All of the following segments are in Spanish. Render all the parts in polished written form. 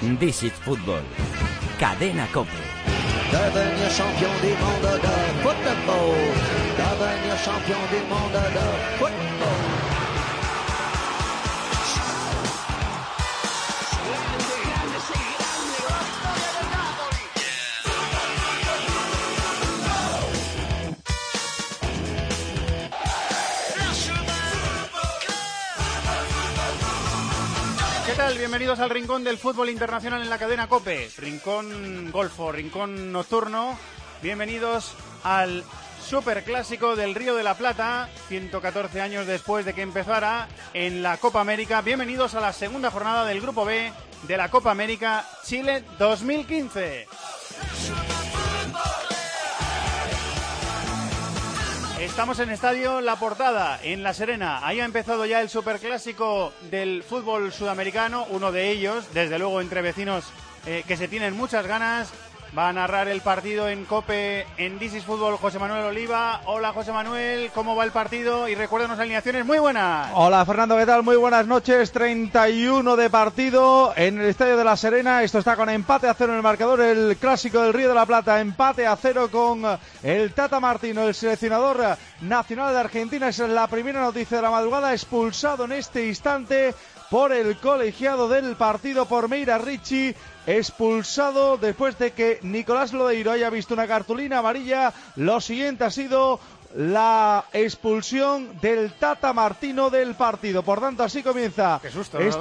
This is Football. Cadena COPE. Devenir champion du monde de football. Devenir champion du monde de football. ¿Qué tal? Bienvenidos al rincón del fútbol internacional en la cadena COPE. Rincón golfo, rincón nocturno. Bienvenidos al superclásico del Río de la Plata, 114 años después de que empezara en la Copa América. Bienvenidos a la segunda jornada del Grupo B de la Copa América Chile 2015. Estamos en Estadio La Portada, en La Serena. Ahí ha empezado ya el superclásico del fútbol sudamericano, uno de ellos, desde luego entre vecinos que se tienen muchas ganas. Va a narrar el partido en COPE, en This is Fútbol, José Manuel Oliva. Hola José Manuel, ¿cómo va el partido? Y recuérdanos las alineaciones, muy buenas. Hola Fernando, ¿qué tal? Muy buenas noches, 31 de partido en el Estadio de La Serena. Esto está con empate a 0 en el marcador, el clásico del Río de la Plata, empate a 0 con el Tata Martino, el seleccionador nacional de Argentina. Es la primera noticia de la madrugada, expulsado en este instante por el colegiado del partido, por Meira Ricci, expulsado después de que Nicolás Lodeiro haya visto una cartulina amarilla. Lo siguiente ha sido la expulsión del Tata Martino del partido. Por tanto, así comienza Qué susto, ¿no?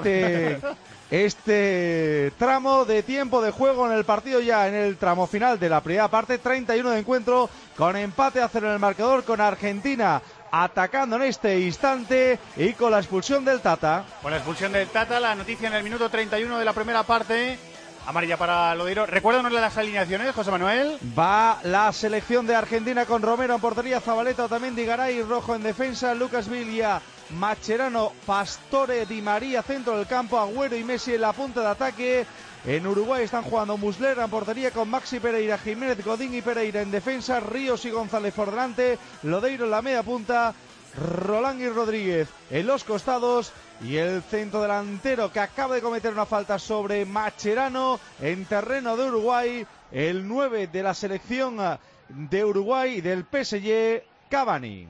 este tramo de tiempo de juego en el partido, ya en el tramo final de la primera parte. 31 de encuentro, con empate a 0 en el marcador, con Argentina atacando en este instante y con la expulsión del Tata. Con la expulsión del Tata, la noticia en el minuto 31 de la primera parte. Amarilla para Lodeiro. Recuérdanos las alineaciones, José Manuel. Va la selección de Argentina con Romero en portería, Zabaleta, Otamendi, Garay, Rojo en defensa, Lucas Villa, Mascherano, Pastore, Di María, centro del campo, Agüero y Messi en la punta de ataque. En Uruguay están jugando Muslera en portería con Maxi Pereira, Jiménez, Godín y Pereira en defensa, Ríos y González por delante, Lodeiro en la media punta, Roland y Rodríguez en los costados, y el centro delantero que acaba de cometer una falta sobre Mascherano en terreno de Uruguay, el 9 de la selección de Uruguay del PSG, Cavani.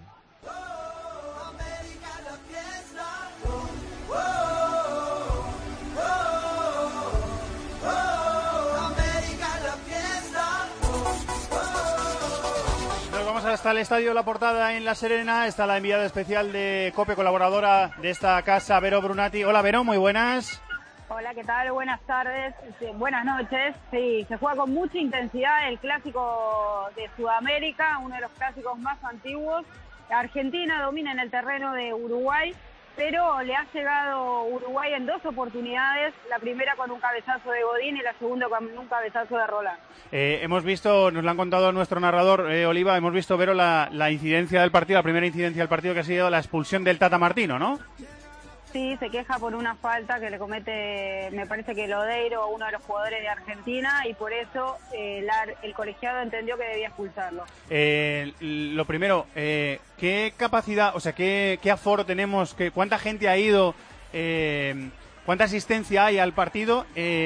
Hasta el Estadio La Portada en La Serena está la enviada especial de COPE, colaboradora de esta casa, Vero Brunati. Hola Vero, muy buenas. Hola, ¿qué tal? Buenas tardes, buenas noches. Sí, se juega con mucha intensidad el clásico de Sudamérica, uno de los clásicos más antiguos. Argentina domina en el terreno de Uruguay, pero le ha llegado Uruguay en dos oportunidades, la primera con un cabezazo de Godín y la segunda con un cabezazo de Roland. Hemos visto, nos lo han contado nuestro narrador Oliva, hemos visto, Vero, la incidencia del partido, la primera incidencia del partido, que ha sido la expulsión del Tata Martino, ¿no? Sí, se queja por una falta que le comete, me parece que Lodeiro, uno de los jugadores de Argentina, y por eso el colegiado entendió que debía expulsarlo. Lo primero, ¿qué capacidad, o sea, qué aforo tenemos, cuánta gente ha ido, cuánta asistencia hay al partido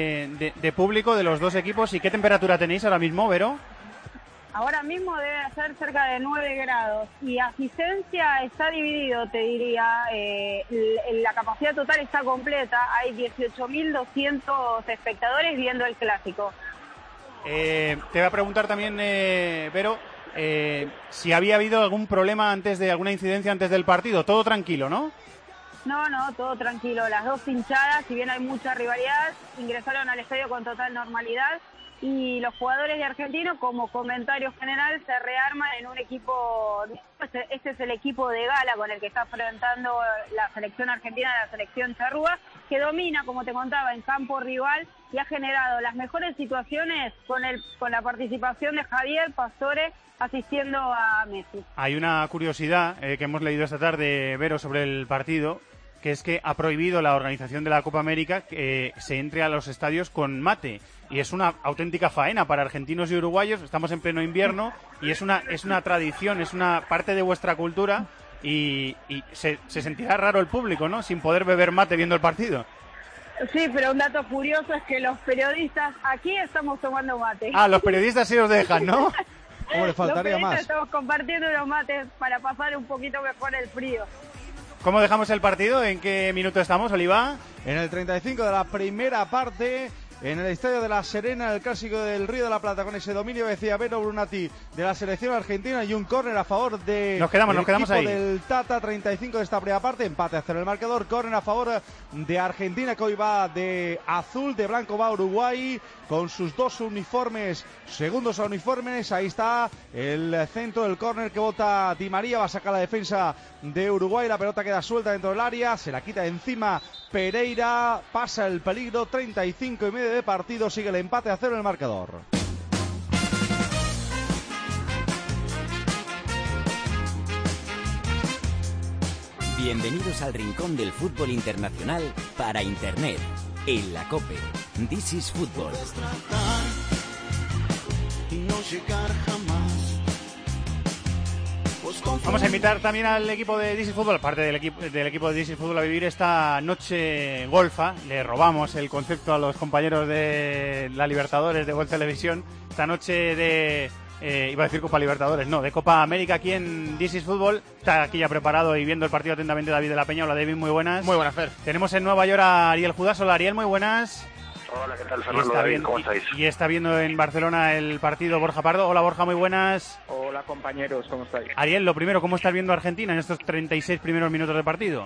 de público de los dos equipos y qué temperatura tenéis ahora mismo, Vero? Ahora mismo debe ser cerca de 9 grados y asistencia está dividido, te diría, la capacidad total está completa, hay 18.200 espectadores viendo el clásico. Te voy a preguntar también, Vero, si había habido algún problema alguna incidencia antes del partido. Todo tranquilo, ¿no? No, todo tranquilo. Las dos hinchadas, si bien hay mucha rivalidad, ingresaron al estadio con total normalidad. Y los jugadores de Argentino, como comentario general, se rearman en un equipo. Este es el equipo de gala con el que está enfrentando la selección argentina, la selección charrúa, que domina, como te contaba, en campo rival y ha generado las mejores situaciones con la participación de Javier Pastore asistiendo a Messi. Hay una curiosidad que hemos leído esta tarde, Vero, sobre el partido, que es que ha prohibido la organización de la Copa América que se entre a los estadios con mate. Y es una auténtica faena para argentinos y uruguayos. Estamos en pleno invierno y es una tradición, es una parte de vuestra cultura y se sentirá raro el público, ¿no? Sin poder beber mate viendo el partido. Sí, pero un dato curioso es que los periodistas aquí estamos tomando mate. Ah, los periodistas sí os dejan, ¿no? ¿Cómo le faltaría más? Estamos compartiendo unos mates para pasar un poquito mejor el frío. ¿Cómo dejamos el partido? ¿En qué minuto estamos, Oliva? En el 35 de la primera parte, en el Estadio de La Serena, el clásico del Río de la Plata, con ese dominio, decía Beno Brunati, de la selección argentina, y un córner a favor de nos quedamos ahí. Del Tata. 35 de esta primera parte, empate a cero el marcador, córner a favor de Argentina, que hoy va de azul, de blanco va Uruguay, con sus dos uniformes, segundos uniformes. Ahí está el centro del córner que bota Di María, va a sacar la defensa de Uruguay, la pelota queda suelta dentro del área, se la quita de encima Pereira, pasa el peligro, 35 y medio de partido, sigue el empate a cero en el marcador. Bienvenidos al rincón del fútbol internacional para Internet, en la COPE. This is Football. Vamos a invitar también al equipo de This is Football, parte del equipo de This is Football, a vivir esta noche golfa. Le robamos el concepto a los compañeros de la Libertadores de Gol Televisión. Esta noche de... iba a decir Copa Libertadores, no, de Copa América aquí en This is Football. Está aquí ya preparado y viendo el partido atentamente David de la Peña. Hola David, muy buenas. Muy buenas, Fer. Tenemos en Nueva York a Ariel Judás. Hola Ariel, muy buenas. Hola, ¿qué tal, Fernando? David, ¿cómo estáis? Y está viendo en Barcelona el partido Borja Pardo. Hola Borja, muy buenas. Hola compañeros, ¿cómo estáis? Ariel, lo primero, ¿cómo estás viendo a Argentina en estos 36 primeros minutos de partido?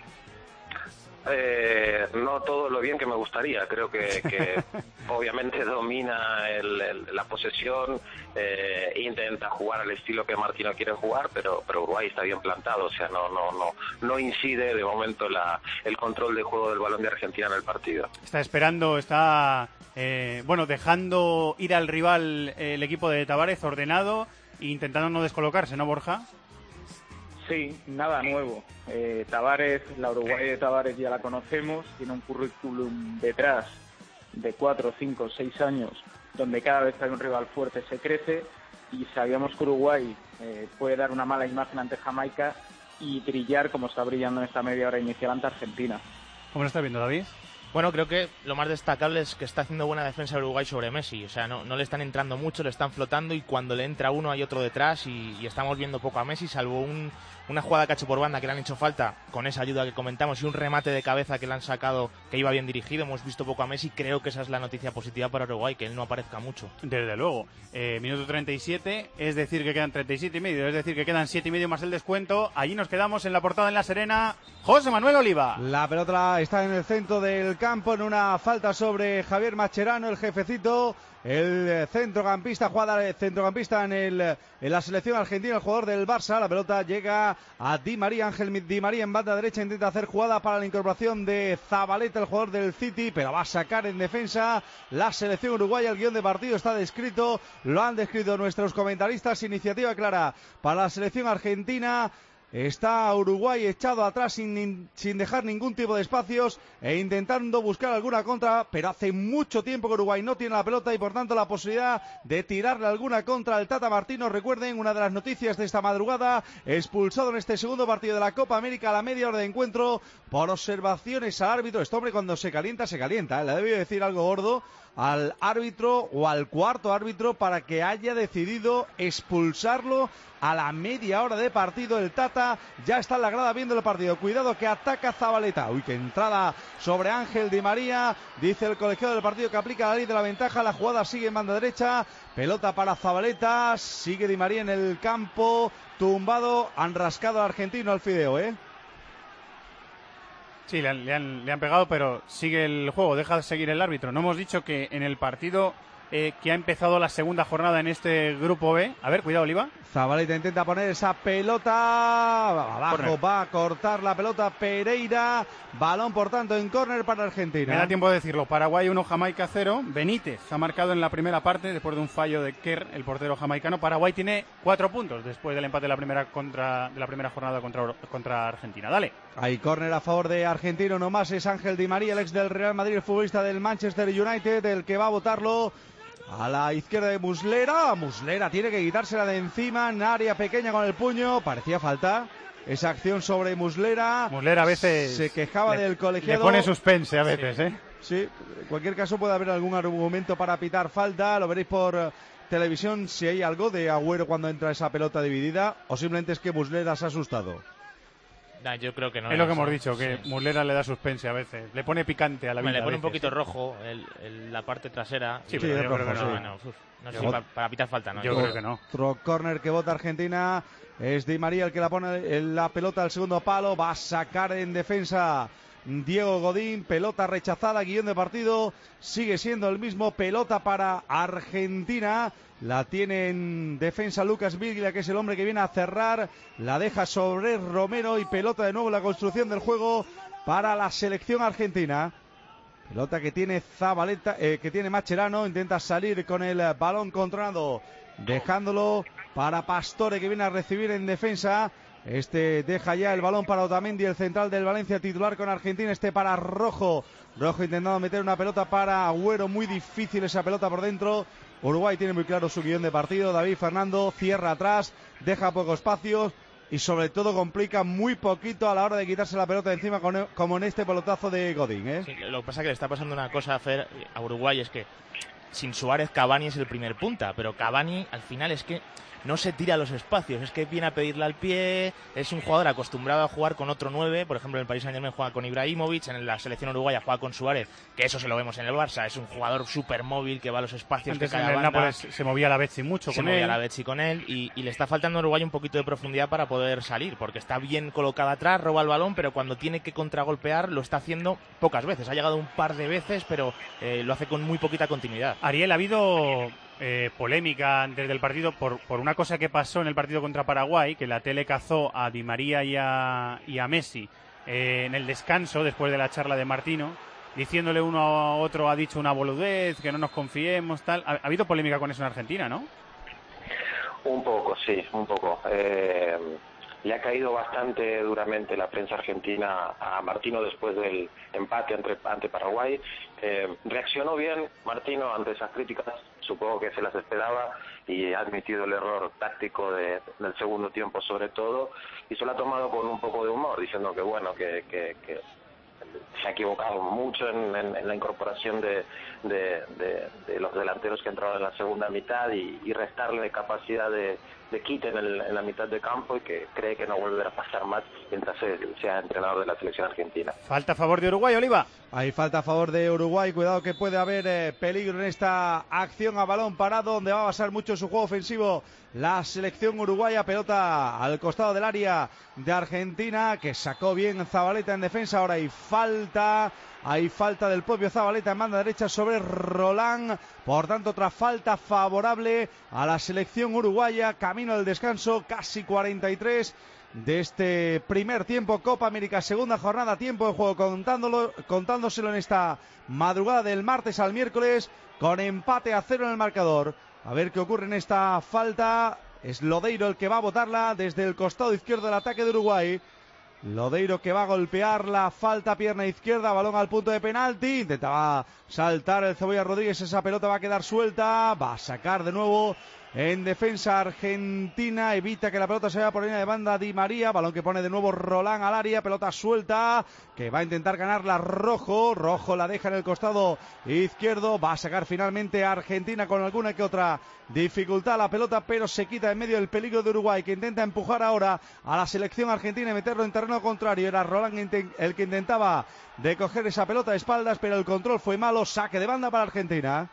No todo lo bien que me gustaría. Creo que obviamente domina la posesión, intenta jugar al estilo que Martino quiere jugar, pero Uruguay está bien plantado, o sea, no incide de momento el control de juego del balón de Argentina en el partido. Está esperando, está dejando ir al rival el equipo de Tavares ordenado e intentando no descolocarse, ¿no, Borja? Sí, nada nuevo. Tavares, la Uruguay de Tavares ya la conocemos, tiene un currículum detrás de 4, 5, 6 años, donde cada vez que hay un rival fuerte se crece, y sabíamos que Uruguay puede dar una mala imagen ante Jamaica y brillar como está brillando en esta media hora inicial ante Argentina. ¿Cómo lo está viendo, David? Bueno, creo que lo más destacable es que está haciendo buena defensa de Uruguay sobre Messi. O sea, no le están entrando mucho, le están flotando, y cuando le entra uno hay otro detrás, y estamos viendo poco a Messi, salvo una jugada cacho por banda que le han hecho falta con esa ayuda que comentamos, y un remate de cabeza que le han sacado que iba bien dirigido. Hemos visto poco a Messi. Creo que esa es la noticia positiva para Uruguay, que él no aparezca mucho. Desde luego. Minuto 37, es decir que quedan 37 y medio, es decir que quedan 7 y medio más el descuento. Allí nos quedamos en la portada en La Serena. José Manuel Oliva. La pelota está en el centro del campo, en una falta sobre Javier Mascherano, el jefecito, el centrocampista, jugada centrocampista en la selección argentina, el jugador del Barça. La pelota llega a Di María, Ángel Di María en banda derecha, intenta hacer jugada para la incorporación de Zabaleta, el jugador del City, pero va a sacar en defensa la selección uruguaya. El guión de partido está descrito, lo han descrito nuestros comentaristas. Iniciativa clara para la selección argentina. Está Uruguay echado atrás sin dejar ningún tipo de espacios e intentando buscar alguna contra, pero hace mucho tiempo que Uruguay no tiene la pelota y por tanto la posibilidad de tirarle alguna contra al Tata Martino. Recuerden, una de las noticias de esta madrugada, expulsado en este segundo partido de la Copa América a la media hora de encuentro por observaciones al árbitro. Este hombre cuando se calienta, le debió decir algo gordo al árbitro o al cuarto árbitro para que haya decidido expulsarlo a la media hora de partido. El Tata ya está en la grada viendo el partido. Cuidado que ataca Zabaleta. Uy, qué entrada sobre Ángel Di María. Dice el colegiado del partido que aplica la ley de la ventaja. La jugada sigue en banda derecha. Pelota para Zabaleta. Sigue Di María en el campo. Tumbado. Han rascado al argentino al fideo, Sí, le han pegado, pero sigue el juego, deja de seguir el árbitro. No hemos dicho que en el partido que ha empezado la segunda jornada en este grupo B. A ver, cuidado, Oliva. Zabaleta intenta poner esa pelota abajo, Corner. va a cortar la pelota Pereira. Balón, por tanto, en córner para Argentina. Me da tiempo de decirlo. Paraguay 1, Jamaica 0. Benítez ha marcado en la primera parte después de un fallo de Kerr, el portero jamaicano. Paraguay tiene 4 puntos después del empate de la primera jornada contra Argentina. Dale. Hay córner a favor de Argentino, nomás es Ángel Di María, el ex del Real Madrid, el futbolista del Manchester United, el que va a botarlo a la izquierda de Muslera. Muslera tiene que quitársela de encima en área pequeña con el puño. Parecía falta. esa acción sobre Muslera. Muslera a veces se quejaba del colegiado. Le pone suspense a veces, sí. Sí, en cualquier caso puede haber algún argumento para pitar falta. Lo veréis por televisión si hay algo de Agüero cuando entra esa pelota dividida, o simplemente es que Muslera se ha asustado. Nah, yo creo que no. Es lo que hemos dicho, que sí. Muslera le da suspense a veces. Le pone picante a la vida. Le pone un poquito rojo la parte trasera. Sí, pero yo creo que no sé, para pitar falta, ¿no? Yo creo que no. Otro córner que vota Argentina. Es Di María el que la pone la pelota al segundo palo. Va a sacar en defensa Diego Godín. Pelota rechazada, guión de partido. Sigue siendo el mismo. Pelota para Argentina. La tiene en defensa Lucas Viglia, que es el hombre que viene a cerrar. La deja sobre Romero y pelota de nuevo en la construcción del juego para la selección argentina. Pelota que tiene Zabaleta, que tiene Mascherano. Intenta salir con el balón controlado, dejándolo para Pastore, que viene a recibir en defensa. Deja ya el balón para Otamendi, el central del Valencia, titular con Argentina. Para Rojo. Rojo intentando meter una pelota para Agüero. Muy difícil esa pelota por dentro. Uruguay tiene muy claro su guión de partido. David Fernando cierra atrás, deja pocos espacios y sobre todo complica muy poquito a la hora de quitarse la pelota de encima, como en este pelotazo de Godín. Sí, lo que pasa es que le está pasando una cosa a Uruguay, es que sin Suárez, Cavani es el primer punta, pero Cavani al final es que no se tira a los espacios, es que viene a pedirle al pie. Es un jugador acostumbrado a jugar con otro 9, por ejemplo en el Paris Saint-Germain juega con Ibrahimovic, en la selección uruguaya juega con Suárez, que eso se lo vemos en el Barça, es un jugador súper móvil que va a los espacios. Antes que cada en el banda, Nápoles se movía la Betsy mucho con él. Se movía la Betsy con él y le está faltando a Uruguay un poquito de profundidad para poder salir, porque está bien colocado atrás, roba el balón, pero cuando tiene que contragolpear lo está haciendo pocas veces. Ha llegado un par de veces, pero lo hace con muy poquita continuidad. Ariel, ha habido polémica antes del partido por una cosa que pasó en el partido contra Paraguay, que la tele cazó a Di María y a Messi en el descanso después de la charla de Martino, diciéndole uno a otro, ha dicho una boludez, que no nos confiemos, tal. Ha habido polémica con eso en Argentina, ¿no? Un poco, sí, un poco. Le ha caído bastante duramente la prensa argentina a Martino después del empate ante Paraguay. Reaccionó bien Martino ante esas críticas, supongo que se las esperaba, y ha admitido el error táctico del segundo tiempo sobre todo, y se lo ha tomado con un poco de humor, diciendo que bueno, que se ha equivocado mucho en la incorporación de los delanteros que entraron en la segunda mitad y restarle de capacidad de quite en la mitad de campo, y que cree que no volverá a pasar más mientras sea entrenador de la selección argentina. Falta a favor de Uruguay, Oliva. Hay falta a favor de Uruguay. Cuidado que puede haber peligro en esta acción a balón parado, donde va a basar mucho su juego ofensivo la selección uruguaya. Pelota al costado del área de Argentina, que sacó bien Zabaleta en defensa. Ahora hay falta del propio Zabaleta en banda derecha sobre Roland. Por tanto, otra falta favorable a la selección uruguaya. Camino al descanso, casi 43 de este primer tiempo. Copa América, segunda jornada, tiempo de juego contándoselo en esta madrugada del martes al miércoles, con empate a 0 en el marcador. A ver qué ocurre en esta falta. Es Lodeiro el que va a botarla desde el costado izquierdo del ataque de Uruguay. Lodeiro que va a golpear la falta, pierna izquierda, balón al punto de penalti. Intentaba saltar el Cebolla Rodríguez, esa pelota va a quedar suelta. Va a sacar de nuevo en defensa Argentina, evita que la pelota se vaya por línea de banda Di María, balón que pone de nuevo Roland al área, pelota suelta, que va a intentar ganarla Rojo la deja en el costado izquierdo, va a sacar finalmente a Argentina con alguna que otra dificultad la pelota, pero se quita en medio del peligro de Uruguay, que intenta empujar ahora a la selección argentina y meterlo en terreno contrario. Era Roland el que intentaba de coger esa pelota de espaldas, pero el control fue malo, saque de banda para Argentina.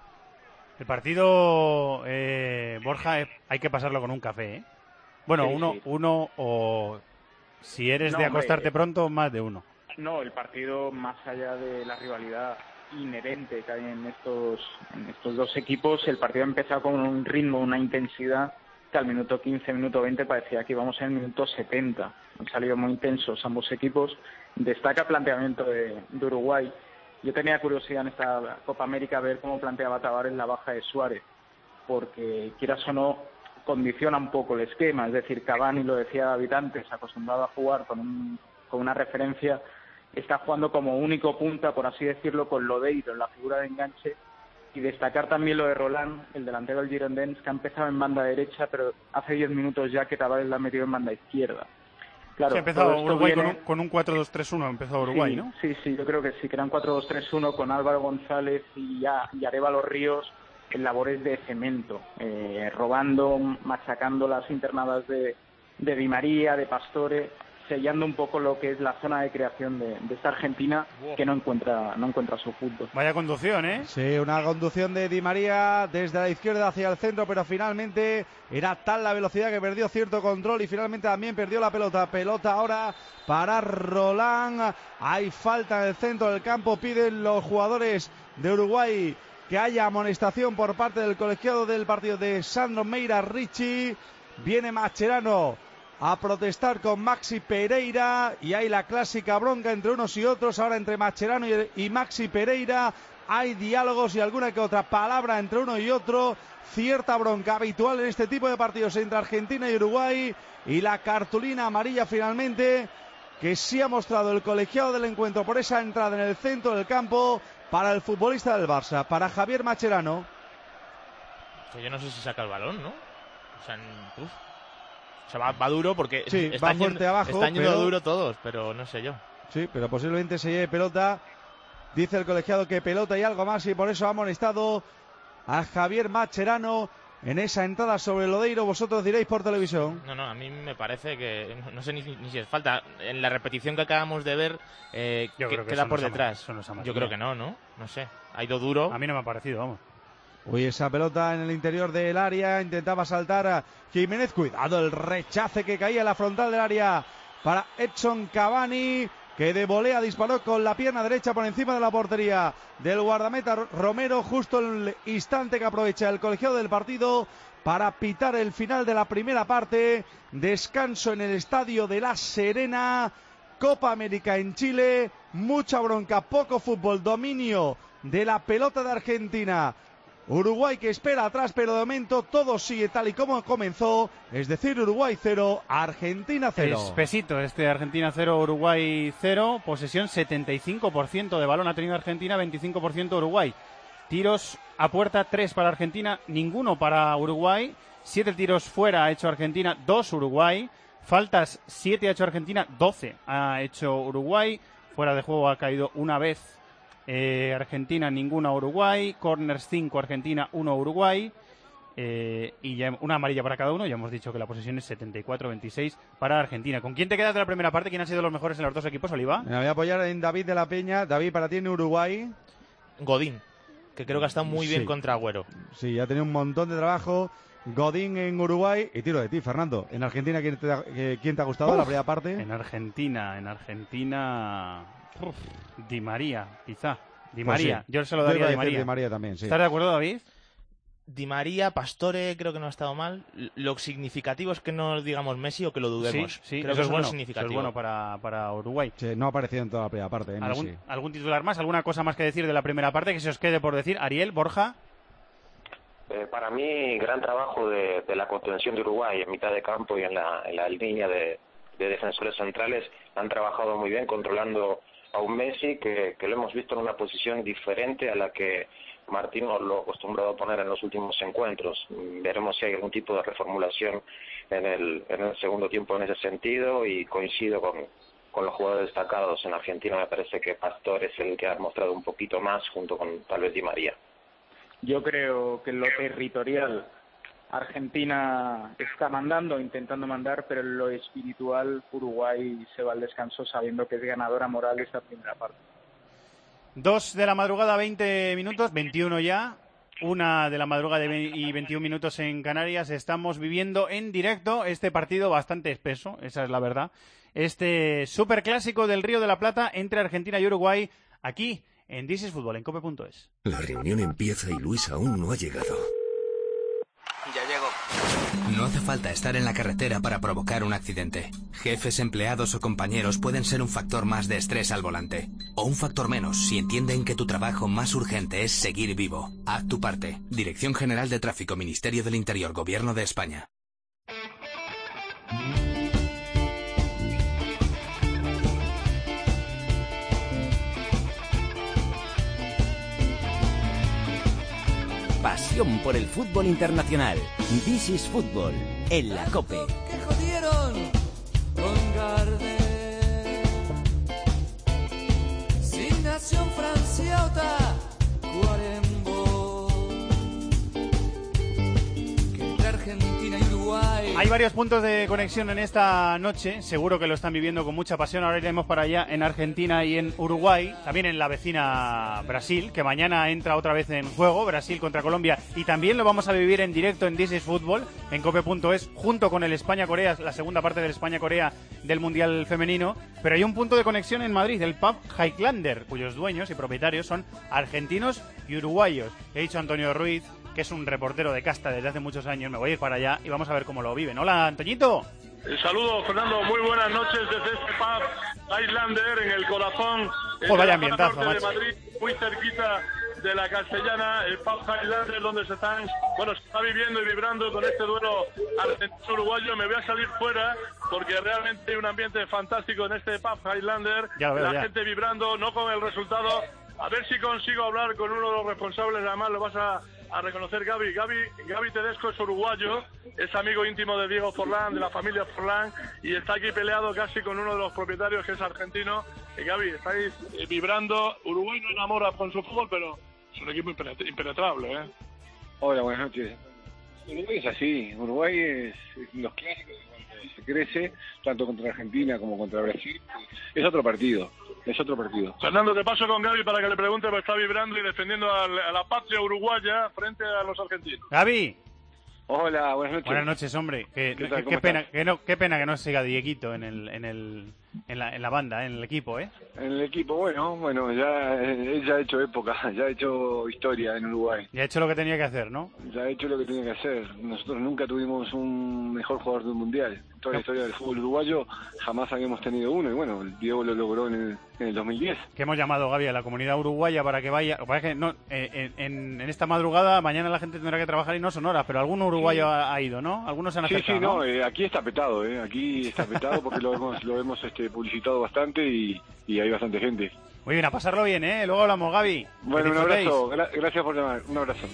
El partido, Borja, hay que pasarlo con un café, ¿eh? Bueno, sí, uno o si eres de acostarte pronto, más de uno. No, el partido, más allá de la rivalidad inherente que hay en estos dos equipos, el partido ha empezado con un ritmo, una intensidad que al minuto 15, minuto 20 parecía que íbamos en el minuto 70. Han salido muy intensos ambos equipos. Destaca el planteamiento de Uruguay. Yo tenía curiosidad en esta Copa América ver cómo planteaba Tavares la baja de Suárez, porque quieras o no, condiciona un poco el esquema. Es decir, Cavani, lo decía David antes, acostumbrado a jugar con una referencia, está jugando como único punta, por así decirlo, con Lodeiro en la figura de enganche. Y destacar también lo de Roland, el delantero del Girondins, que ha empezado en banda derecha, pero hace 10 minutos ya que Tavares la ha metido en banda izquierda. Claro, ha empezado Uruguay viene... con un 4-2-3-1, empezó Uruguay, sí, ¿no? Sí, yo creo que sí, que eran 4-2-3-1 con Álvaro González y Arévalo Ríos en labores de cemento, robando, machacando las internadas de Di María, de Pastore, sellando un poco lo que es la zona de creación de esta Argentina, que no encuentra su fútbol. Vaya conducción, ¿eh? Sí, una conducción de Di María desde la izquierda hacia el centro, pero finalmente era tal la velocidad que perdió cierto control y finalmente también perdió la pelota. Pelota ahora para Roland. Hay falta en el centro del campo. Piden los jugadores de Uruguay que haya amonestación por parte del colegiado del partido de Sandro Meira Ricci. Viene Mascherano a protestar con Maxi Pereira y hay la clásica bronca entre unos y otros. Ahora entre Mascherano y Maxi Pereira hay diálogos y alguna que otra palabra entre uno y otro. Cierta bronca habitual en este tipo de partidos entre Argentina y Uruguay, y la cartulina amarilla finalmente que sí ha mostrado el colegiado del encuentro por esa entrada en el centro del campo para el futbolista del Barça, para Javier Mascherano. Yo no sé si saca el balón, ¿no? O sea, va duro porque sí, va fuerte abajo. Están yendo duro todos, pero no sé yo. Sí, pero posiblemente se lleve pelota. Dice el colegiado que pelota y algo más, y por eso ha amonestado a Javier Mascherano en esa entrada sobre Lodeiro. Vosotros diréis por televisión. No, a mí me parece que no sé ni si es falta. En la repetición que acabamos de ver, queda por detrás. Yo creo que no sé. Ha ido duro. A mí no me ha parecido, vamos. Uy, esa pelota en el interior del área, intentaba saltar a Jiménez, cuidado el rechace que caía en la frontal del área para Edson Cavani, que de volea disparó con la pierna derecha por encima de la portería del guardameta Romero, justo en el instante que aprovecha el colegiado del partido para pitar el final de la primera parte. Descanso en el estadio de La Serena, Copa América en Chile, mucha bronca, poco fútbol, dominio de la pelota de Argentina. Uruguay que espera atrás, pero de momento todo sigue tal y como comenzó, es decir, Uruguay 0, Argentina 0. Espesito Argentina 0, Uruguay 0, posesión 75% de balón ha tenido Argentina, 25% Uruguay. Tiros a puerta 3 para Argentina, ninguno para Uruguay. 7 tiros fuera ha hecho Argentina, 2 Uruguay. Faltas 7 ha hecho Argentina, 12 ha hecho Uruguay. Fuera de juego ha caído una vez Argentina, ninguna Uruguay. Corners 5 Argentina, 1 Uruguay. Y ya una amarilla para cada uno. Ya hemos dicho que la posesión es 74-26 para Argentina. ¿Con quién te quedas de la primera parte? ¿Quién han sido los mejores en los dos equipos, Oliva? Me voy a apoyar en David de la Peña. David, para ti en Uruguay. Godín, que creo que ha estado muy bien contra Agüero. Sí, ha tenido un montón de trabajo. Godín en Uruguay. Y tiro de ti, Fernando. ¿En Argentina quién te ha gustado la primera parte? En Argentina Di María, quizá. Di María, sí. Yo se lo daría a Di María. Di María también, sí. ¿Estás de acuerdo, David? Di María, Pastore, creo que no ha estado mal. Lo significativo es que no digamos Messi o que lo dudemos. Sí, creo eso que es bueno. significativo. Eso es bueno para Uruguay. Sí, no ha aparecido en toda la primera parte. ¿Algún titular más? ¿Alguna cosa más que decir de la primera parte que se os quede por decir? Ariel, Borja. Para mí, gran trabajo de la contención de Uruguay en mitad de campo y en la línea de defensores centrales. Han trabajado muy bien controlando a un Messi que lo hemos visto en una posición diferente a la que Martino lo ha acostumbrado a poner en los últimos encuentros. Veremos si hay algún tipo de reformulación en el segundo tiempo en ese sentido, y coincido con los jugadores destacados. En Argentina me parece que Pastor es el que ha mostrado un poquito más, junto con tal vez Di María. Yo creo que en lo territorial Argentina está intentando mandar, pero en lo espiritual Uruguay se va al descanso sabiendo que es ganadora moral esta primera parte. 2 de la madrugada, 20 minutos, 21 ya. 1 de la madrugada y 21 minutos en Canarias. Estamos viviendo en directo este partido bastante espeso, esa es la verdad. Este superclásico del Río de la Plata entre Argentina y Uruguay, aquí en This is Fútbol, en cope.es. La reunión empieza y Luis aún no ha llegado. Ya llego. No hace falta estar en la carretera para provocar un accidente. Jefes, empleados o compañeros pueden ser un factor más de estrés al volante. O un factor menos si entienden que tu trabajo más urgente es seguir vivo. Haz tu parte. Dirección General de Tráfico, Ministerio del Interior, Gobierno de España. Pasión por el fútbol internacional. This is Fútbol en la COPE. Que jodieron con nación franciota, Cuarembo, que entre Argentina y Uruguay. Hay varios puntos de conexión en esta noche, seguro que lo están viviendo con mucha pasión. Ahora iremos para allá en Argentina y en Uruguay, también en la vecina Brasil, que mañana entra otra vez en juego, Brasil contra Colombia, y también lo vamos a vivir en directo en This is Football, en cope.es, junto con el España-Corea, la segunda parte del España-Corea del Mundial Femenino. Pero hay un punto de conexión en Madrid, el pub Highlander, cuyos dueños y propietarios son argentinos y uruguayos. He dicho Antonio Ruiz, que es un reportero de casta desde hace muchos años. Me voy a ir para allá y vamos a ver cómo lo viven. Hola, Antoñito. Saludos, Fernando. Muy buenas noches desde este pub Highlander en el corazón vaya ambientazo, de Madrid, muy cerquita de la Castellana, el pub Highlander, donde se está viviendo y vibrando con este duelo argentino-uruguayo. Me voy a salir fuera porque realmente hay un ambiente fantástico en este pub Highlander. La gente vibrando, no con el resultado. A ver si consigo hablar con uno de los responsables. Además lo vas a reconocer, Gaby Tedesco es uruguayo, es amigo íntimo de Diego Forlán, de la familia Forlán, y está aquí peleado casi con uno de los propietarios, que es argentino. Gaby, estáis vibrando. Uruguay no enamora con su fútbol, pero es un equipo impenetrable, ¿eh? Hola, buenas noches. Uruguay es así. Uruguay es los clásicos cuando se crece, tanto contra Argentina como contra Brasil. Es otro partido. Fernando, te paso con Gaby para que le pregunte, porque está vibrando y defendiendo a la patria uruguaya frente a los argentinos. Gaby. Hola, buenas noches. Buenas noches, hombre. Qué pena que no siga Dieguito en la banda, en el equipo, ¿eh? En el equipo, bueno, él ya ha hecho época, ya ha hecho historia en Uruguay. Ya ha hecho lo que tenía que hacer, ¿no? Ya ha hecho lo que tenía que hacer. Nosotros nunca tuvimos un mejor jugador de un mundial. En toda la historia del fútbol uruguayo jamás habíamos tenido uno, y bueno, el Diego lo logró en el 2010. Que hemos llamado, Gaby, a la comunidad uruguaya para que vaya. Para que no, en esta madrugada, mañana la gente tendrá que trabajar y no son horas, pero algún uruguayo ha ido, ¿no? Algunos se han acercado. Sí, ¿no? Aquí está petado, aquí está petado porque lo hemos publicitado bastante y hay bastante gente. Muy bien, a pasarlo bien, ¿eh? Luego hablamos, Gaby. Bueno, un abrazo. Gracias por llamar. Un abrazo.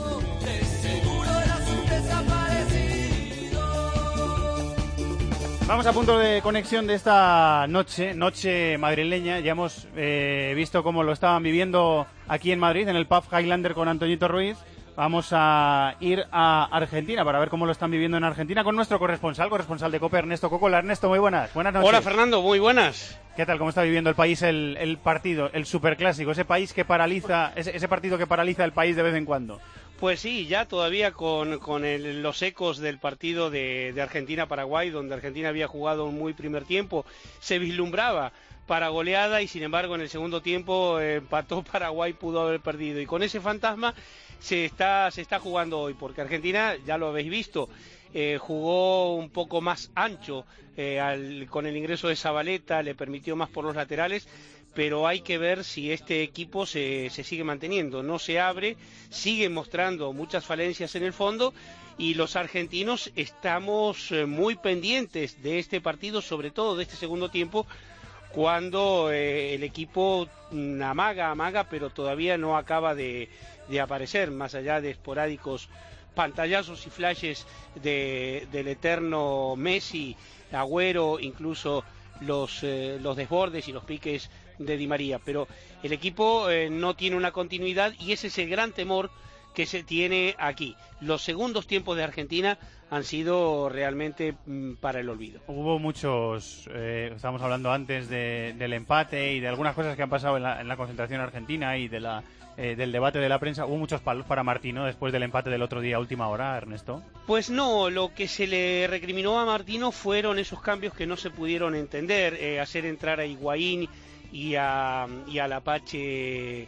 Vamos a punto de conexión de esta noche madrileña. Ya hemos visto cómo lo estaban viviendo aquí en Madrid, en el pub Highlander con Antoñito Ruiz. Vamos a ir a Argentina para ver cómo lo están viviendo en Argentina con nuestro corresponsal de COPE, Ernesto Cocola. Ernesto, muy buenas noches. Hola, Fernando, muy buenas. ¿Qué tal? ¿Cómo está viviendo el país el partido, el superclásico, ese país que paraliza, ese partido que paraliza el país de vez en cuando? Pues sí, ya todavía con los ecos del partido de Argentina-Paraguay, donde Argentina había jugado un muy primer tiempo, se vislumbraba para goleada y sin embargo en el segundo tiempo empató Paraguay, pudo haber perdido, y con ese fantasma se está jugando hoy, porque Argentina, ya lo habéis visto, jugó un poco más ancho con el ingreso de Zabaleta, le permitió más por los laterales, pero hay que ver si este equipo se sigue manteniendo, no se abre, sigue mostrando muchas falencias en el fondo, y los argentinos estamos muy pendientes de este partido, sobre todo de este segundo tiempo, cuando el equipo amaga, pero todavía no acaba de aparecer, más allá de esporádicos pantallazos y flashes del eterno Messi, Agüero, incluso los desbordes y los piques de Di María, pero el equipo no tiene una continuidad, y ese es el gran temor que se tiene aquí. Los segundos tiempos de Argentina han sido realmente para el olvido. Hubo muchos, estábamos hablando antes del empate y de algunas cosas que han pasado en la concentración argentina y del debate de la prensa. Hubo muchos palos para Martino después del empate del otro día a última hora, Ernesto. Pues no, lo que se le recriminó a Martino fueron esos cambios que no se pudieron entender, hacer entrar a Higuaín y al Apache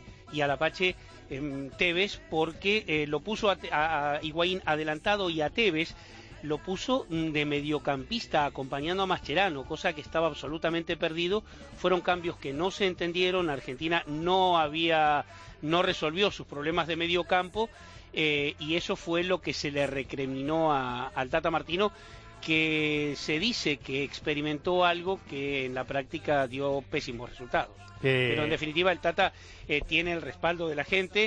Tevez, porque lo puso a Higuaín adelantado y a Tevez lo puso de mediocampista acompañando a Mascherano, cosa que estaba absolutamente perdido. Fueron cambios que no se entendieron. Argentina no resolvió sus problemas de mediocampo, y eso fue lo que se le recriminó al Tata Martino, que se dice que experimentó algo que en la práctica dio pésimos resultados. Pero en definitiva el Tata tiene el respaldo de la gente,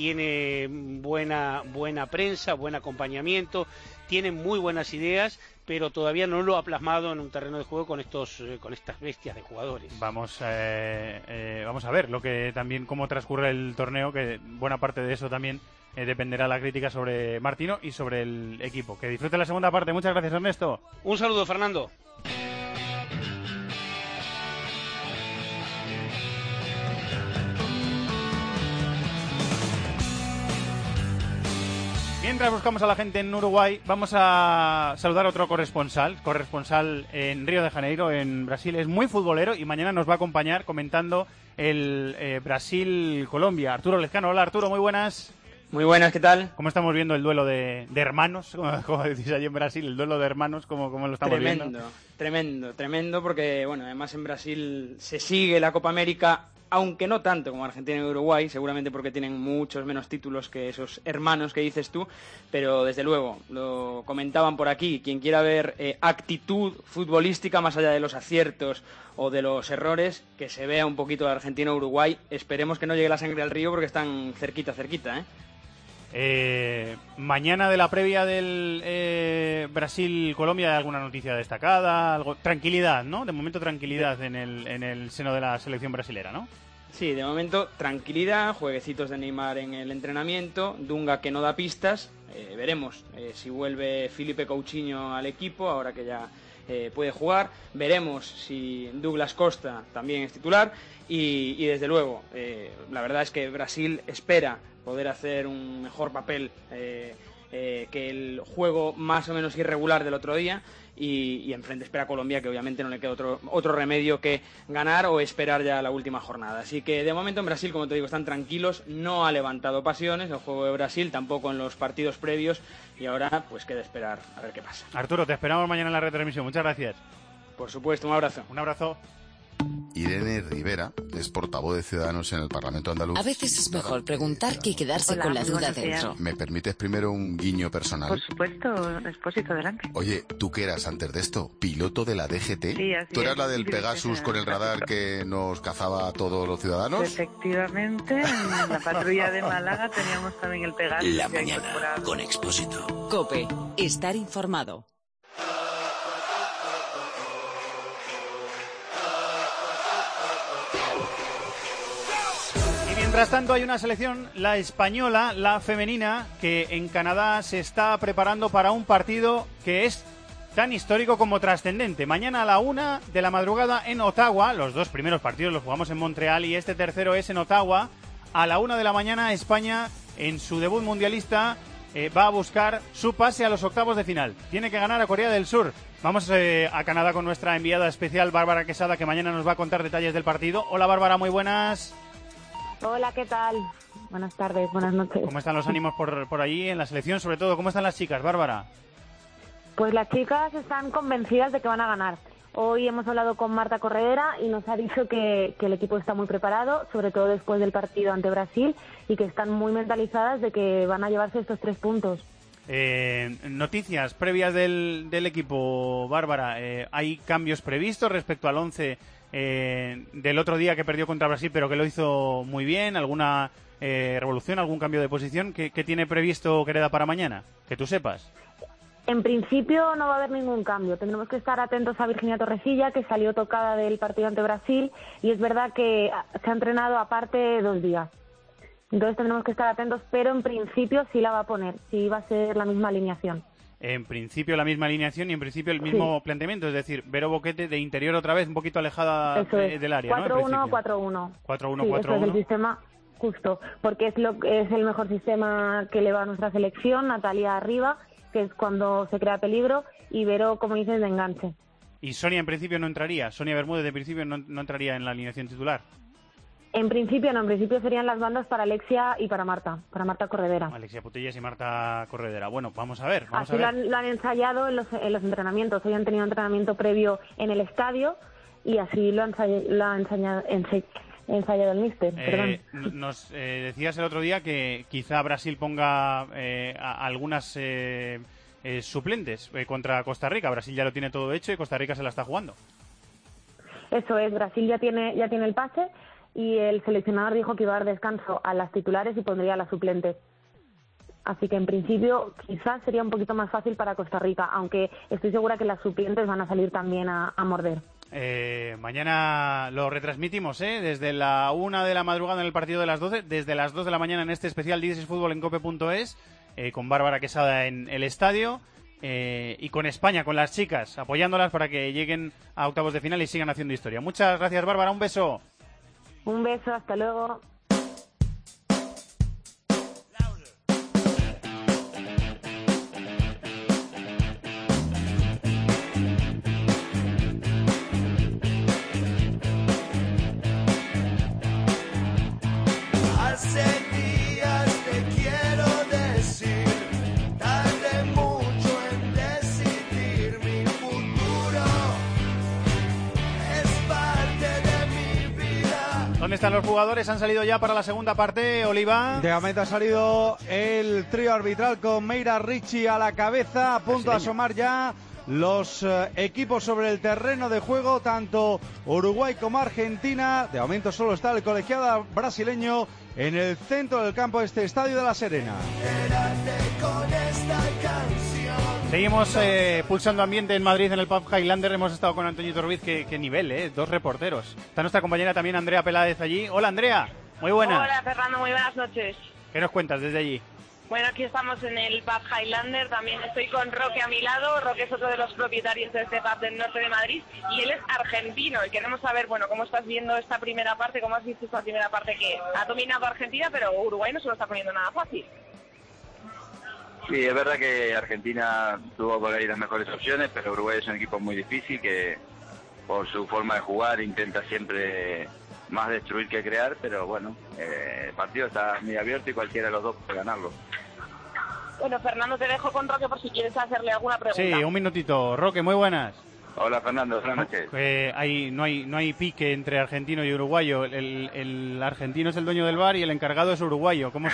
tiene buena prensa, buen acompañamiento, tiene muy buenas ideas, pero todavía no lo ha plasmado en un terreno de juego con estas bestias de jugadores. Vamos a ver cómo transcurre el torneo, que buena parte de eso también dependerá la crítica sobre Martino y sobre el equipo. Que disfrute la segunda parte. Muchas gracias, Ernesto. Un saludo, Fernando. Mientras buscamos a la gente en Uruguay, vamos a saludar a otro corresponsal en Río de Janeiro, en Brasil. Es muy futbolero y mañana nos va a acompañar comentando el Brasil-Colombia. Arturo Lezcano. Hola, Arturo, muy buenas. Muy buenas, ¿qué tal? ¿Cómo estamos viendo el duelo de hermanos? Como decís allí en Brasil, el duelo de hermanos, ¿cómo lo estamos viendo? Tremendo, porque bueno, además en Brasil se sigue la Copa América, aunque no tanto como Argentina y Uruguay, seguramente porque tienen muchos menos títulos que esos hermanos que dices tú, pero desde luego, lo comentaban por aquí, quien quiera ver actitud futbolística más allá de los aciertos o de los errores, que se vea un poquito de Argentina y Uruguay. Esperemos que no llegue la sangre al río porque están cerquita, mañana de la previa del Brasil-Colombia, ¿hay alguna noticia destacada? Tranquilidad, ¿no? De momento tranquilidad en el seno de la selección brasilera, ¿no? Sí, de momento tranquilidad, jueguecitos de Neymar en el entrenamiento, Dunga que no da pistas, veremos si vuelve Felipe Coutinho al equipo, ahora que ya puede jugar, veremos si Douglas Costa también es titular y desde luego, la verdad es que Brasil espera poder hacer un mejor papel que el juego más o menos irregular del otro día y enfrente espera a Colombia, que obviamente no le queda otro remedio que ganar o esperar ya la última jornada. Así que de momento en Brasil, como te digo, están tranquilos, no ha levantado pasiones el juego de Brasil, tampoco en los partidos previos, y ahora pues queda esperar a ver qué pasa. Arturo, te esperamos mañana en la retransmisión. Muchas gracias. Por supuesto, un abrazo. Un abrazo. Irene Rivera es portavoz de Ciudadanos en el Parlamento andaluz. A veces es mejor preguntar que quedarse con la duda dentro. ¿Me permites primero un guiño personal? Por supuesto, Expósito, adelante. Oye, ¿tú qué eras antes de esto? ¿Piloto de la DGT? Sí, así ¿Tú eras es, la del Pegasus con el radar que nos cazaba a todos los ciudadanos? Efectivamente, en la patrulla de Málaga teníamos también el Pegasus. La mañana con Expósito. COPE, estar informado. Mientras tanto hay una selección, la española, la femenina, que en Canadá se está preparando para un partido que es tan histórico como trascendente. Mañana a la 1 de la madrugada en Ottawa, los dos primeros partidos los jugamos en Montreal y este tercero es en Ottawa. A la 1 de la mañana España, en su debut mundialista, va a buscar su pase a los octavos de final. Tiene que ganar a Corea del Sur. Vamos a Canadá con nuestra enviada especial, Bárbara Quesada, que mañana nos va a contar detalles del partido. Hola Bárbara, muy buenas. Hola, ¿qué tal? Buenas tardes, buenas noches. ¿Cómo están los ánimos por allí en la selección? Sobre todo, ¿cómo están las chicas, Bárbara? Pues las chicas están convencidas de que van a ganar. Hoy hemos hablado con Marta Corredera y nos ha dicho que el equipo está muy preparado, sobre todo después del partido ante Brasil, y que están muy mentalizadas de que van a llevarse estos 3 puntos. Noticias previas del equipo, Bárbara. ¿Hay cambios previstos respecto al 11 del otro día que perdió contra Brasil, pero que lo hizo muy bien? ¿Alguna revolución, algún cambio de posición? ¿Qué tiene previsto Quereda para mañana? Que tú sepas. En principio no va a haber ningún cambio. Tendremos que estar atentos a Virginia Torrecilla, que salió tocada del partido ante Brasil, y es verdad que se ha entrenado aparte 2 días. Entonces tendremos que estar atentos, pero en principio sí la va a poner, sí va a ser la misma alineación. En principio la misma alineación y en principio el mismo planteamiento, es decir, Vero Boquete de interior otra vez, un poquito alejada del área, 4-1, ¿no? 4-1. 4-1, sí, 4-1. Eso es el sistema justo, porque es el mejor sistema que le va a nuestra selección. Natalia arriba, que es cuando se crea peligro, y Vero, como dices, de enganche. Y Sonia en principio no entraría, Sonia Bermúdez de principio no entraría en la alineación titular. En principio no, en principio serían las bandas para Alexia y para Marta Corredera. Alexia Putellas y Marta Corredera. Bueno, vamos a ver. Así lo han ensayado en los entrenamientos. Hoy han tenido entrenamiento previo en el estadio y así lo ha ensayado el míster. Nos decías el otro día que quizá Brasil ponga algunas suplentes contra Costa Rica. Brasil ya lo tiene todo hecho y Costa Rica se la está jugando. Eso es, Brasil ya tiene el pase. Y el seleccionador dijo que iba a dar descanso a las titulares y pondría a las suplentes. Así que en principio quizás sería un poquito más fácil para Costa Rica, aunque estoy segura que las suplentes van a salir también a morder. Mañana lo retransmitimos, desde la 1 de la madrugada en el partido de las 12, desde las 2 de la mañana en este especial This is Fútbol en cope.es, con Bárbara Quesada en el estadio, y con España, con las chicas, apoyándolas para que lleguen a octavos de final y sigan haciendo historia. Muchas gracias, Bárbara, un beso. Un beso, hasta luego. ¿Dónde están los jugadores? ¿Han salido ya para la segunda parte, Oliva? De momento ha salido el trío arbitral con Meira Ricci a la cabeza, a punto de asomar ya los equipos sobre el terreno de juego, tanto Uruguay como Argentina. De momento solo está el colegiado brasileño en el centro del campo de este estadio de La Serena. Seguimos pulsando ambiente en Madrid, en el pub Highlander. Hemos estado con Antonio Torbiz. Qué nivel, 2 reporteros. Está nuestra compañera también, Andrea Peláez, allí. Hola, Andrea. Muy buenas. Hola, Fernando. Muy buenas noches. ¿Qué nos cuentas desde allí? Bueno, aquí estamos en el pub Highlander. También estoy con Roque a mi lado. Roque es otro de los propietarios de este pub del norte de Madrid. Y él es argentino. Y queremos saber, bueno, cómo estás viendo esta primera parte. ¿Cómo has visto esta primera parte que ha dominado Argentina, pero Uruguay no se lo está poniendo nada fácil? Sí, es verdad que Argentina tuvo por ahí las mejores opciones, pero Uruguay es un equipo muy difícil que por su forma de jugar intenta siempre más destruir que crear, pero bueno, el partido está muy abierto y cualquiera de los dos puede ganarlo. Bueno, Fernando, te dejo con Roque por si quieres hacerle alguna pregunta. Sí, un minutito. Roque, muy buenas. Hola, Fernando, buenas noches. No hay pique entre argentino y uruguayo. El argentino es el dueño del bar y el encargado es uruguayo. ¿Cómo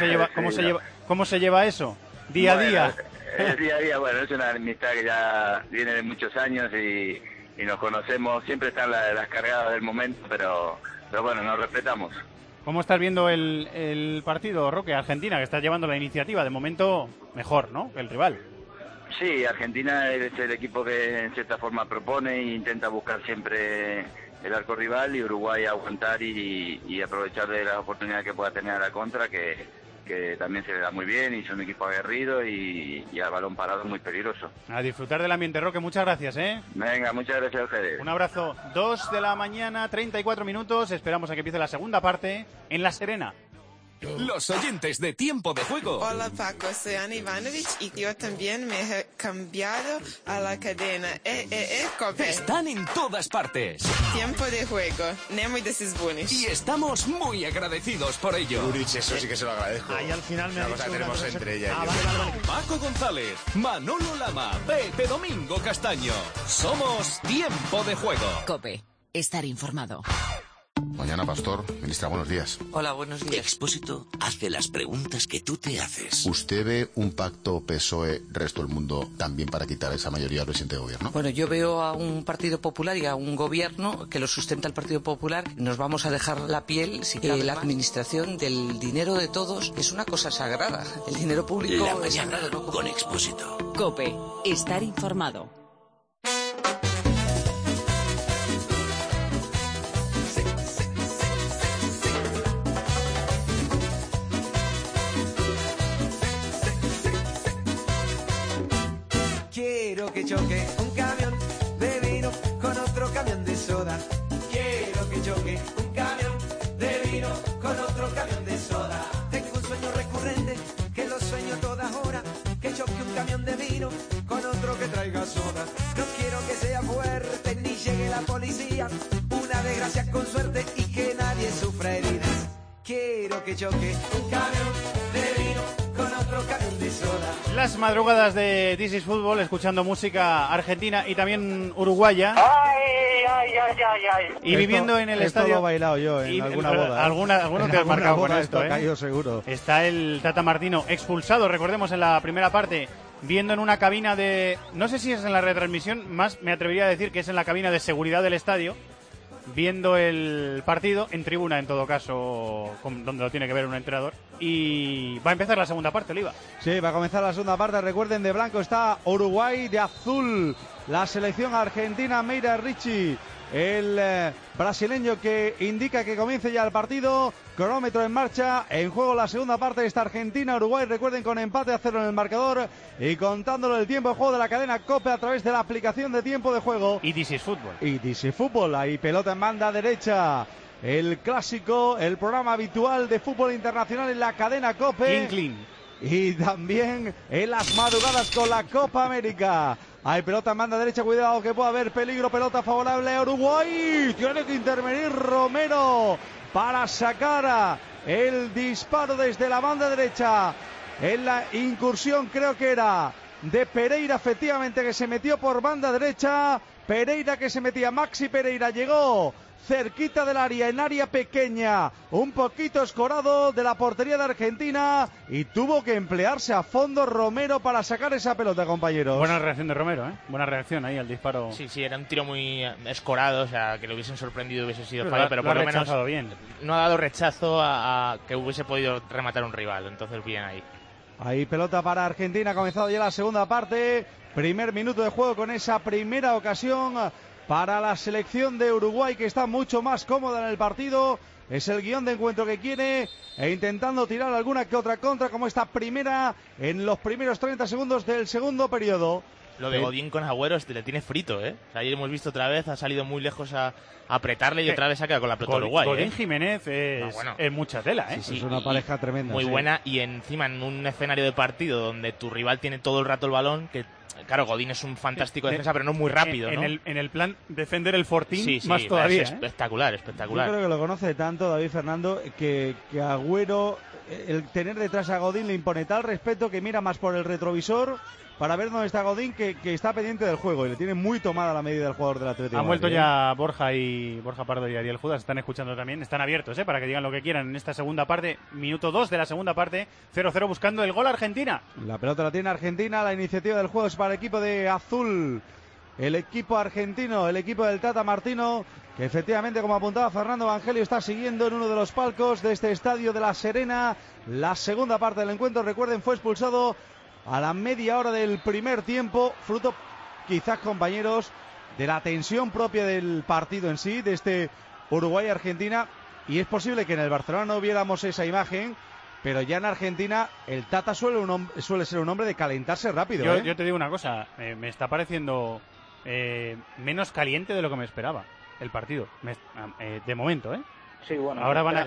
se lleva eso? Día a día. Día a día, bueno, es una amistad que ya viene de muchos años y nos conocemos. Siempre están las cargadas del momento, pero bueno, nos respetamos. ¿Cómo estás viendo el partido, Roque? Argentina, que está llevando la iniciativa. De momento, mejor, ¿no?, que el rival. Sí, Argentina es el equipo que en cierta forma propone e intenta buscar siempre el arco rival, y Uruguay aguantar y aprovechar de las oportunidades que pueda tener a la contra, que también se le da muy bien y es un equipo aguerrido y a balón parado muy peligroso. A disfrutar del ambiente, Roque, muchas gracias, Venga, muchas gracias a ustedes. Un abrazo. 2 de la mañana, 34 minutos, esperamos a que empiece la segunda parte en La Serena. Los oyentes de Tiempo de Juego. Hola Paco, soy Ana Ivanovich y yo también me he cambiado a la cadena Cope. Están en todas partes. Tiempo de Juego, Nemo y Desisbunis. Y estamos muy agradecidos por ello. Urich, eso sí que se lo agradezco. Ahí al final me ha dicho tenemos entre ella y yo. Vale. Paco González, Manolo Lama, Pepe Domingo Castaño. Somos Tiempo de Juego. Cope, estar informado. Mañana, Pastor. Ministra, buenos días. Hola, buenos días. Expósito hace las preguntas que tú te haces. ¿Usted ve un pacto PSOE-Resto del Mundo también para quitar esa mayoría al presidente de gobierno? Bueno, yo veo a un Partido Popular y a un gobierno que lo sustenta el Partido Popular. Nos vamos a dejar la piel si la administración del dinero de todos es una cosa sagrada. El dinero público es sagrado, ¿no? Con Expósito. Cope, estar informado. Quiero que choque un camión de vino con otro camión de soda. Quiero que choque un camión de vino con otro camión de soda. Tengo un sueño recurrente que lo sueño todas horas. Que choque un camión de vino con otro que traiga soda. No quiero que sea fuerte ni llegue la policía. Una desgracia con suerte y que nadie sufra heridas. Quiero que choque un camión de vino con otro camión de soda. Las madrugadas de This is Fútbol, escuchando música argentina y también uruguaya. Y viviendo en el estadio. Esto lo he bailado yo en alguna boda. Alguno te has marcado con esto, ha caído seguro. Está el Tata Martino expulsado, recordemos, en la primera parte, viendo en una cabina de... No sé si es en la retransmisión, más me atrevería a decir que es en la cabina de seguridad del estadio, viendo el partido, en tribuna en todo caso, donde lo tiene que ver un entrenador. Y va a empezar la segunda parte, Oliva. Sí, va a comenzar la segunda parte. Recuerden, de blanco está Uruguay, de azul la selección argentina, Meira Ricci, el brasileño, que indica que comience ya el partido. Cronómetro en marcha, en juego la segunda parte de esta Argentina-Uruguay. Recuerden, con empate a 0 en el marcador y contándolo el tiempo de juego de la cadena COPE a través de la aplicación de tiempo de juego. Y This is Fútbol. Y This is Fútbol, ahí pelota en banda derecha. El clásico, el programa habitual de fútbol internacional en la cadena COPE. Clean. Y también en las madrugadas con la Copa América. Hay pelota en banda derecha, cuidado que puede haber peligro, pelota favorable a Uruguay. Tiene que intervenir Romero para sacar el disparo desde la banda derecha. En la incursión, creo que era de Pereira, efectivamente, que se metió por banda derecha. Pereira que se metía, Maxi Pereira llegó cerquita del área, en área pequeña, un poquito escorado de la portería de Argentina, y tuvo que emplearse a fondo Romero para sacar esa pelota, compañeros. Buena reacción de Romero, ¿eh? Buena reacción ahí al disparo. Sí, era un tiro muy escorado, o sea, que lo hubiesen sorprendido hubiese sido fallo, pero lo por ha lo menos rechazado bien. No ha dado rechazo a que hubiese podido rematar un rival, entonces bien ahí. Ahí pelota para Argentina, ha comenzado ya la segunda parte, primer minuto de juego con esa primera ocasión para la selección de Uruguay, que está mucho más cómoda en el partido. Es el guión de encuentro que quiere, e intentando tirar alguna que otra contra, como esta primera en los primeros 30 segundos del segundo periodo. Lo de Godín con Agüero le tiene frito, ¿eh? O sea, ayer hemos visto otra vez, ha salido muy lejos a apretarle y otra vez ha quedado con la pelota Uruguay. Godín Jiménez es mucha tela, ¿eh? Sí, es una pareja tremenda. Muy buena, y encima en un escenario de partido donde tu rival tiene todo el rato el balón, que claro, Godín es un fantástico defensa, pero no muy rápido, ¿no? En el plan defender el fortín, sí, más todavía. Es espectacular. Yo creo que lo conoce tanto David Fernando que Agüero, el tener detrás a Godín le impone tal respeto que mira más por el retrovisor para ver dónde está Godín, que está pendiente del juego, y le tiene muy tomada la medida del jugador del Atlético. Han vuelto ya Borja Pardo y Ariel Judas, están escuchando también, están abiertos para que digan lo que quieran en esta segunda parte, minuto 2 de la segunda parte, 0-0 buscando el gol Argentina. La pelota la tiene Argentina, la iniciativa del juego es para el equipo de azul, el equipo argentino, el equipo del Tata Martino, que efectivamente, como apuntaba Fernando Evangelio, está siguiendo en uno de los palcos de este estadio de La Serena la segunda parte del encuentro. Recuerden, fue expulsado a la media hora del primer tiempo, fruto quizás, compañeros, de la tensión propia del partido en sí, de este Uruguay-Argentina, y es posible que en el Barcelona no viéramos esa imagen, pero ya en Argentina el Tata suele ser un hombre de calentarse rápido. Yo te digo una cosa, me está pareciendo menos caliente de lo que me esperaba el partido, de momento, ¿eh? Sí, bueno. Ahora van a...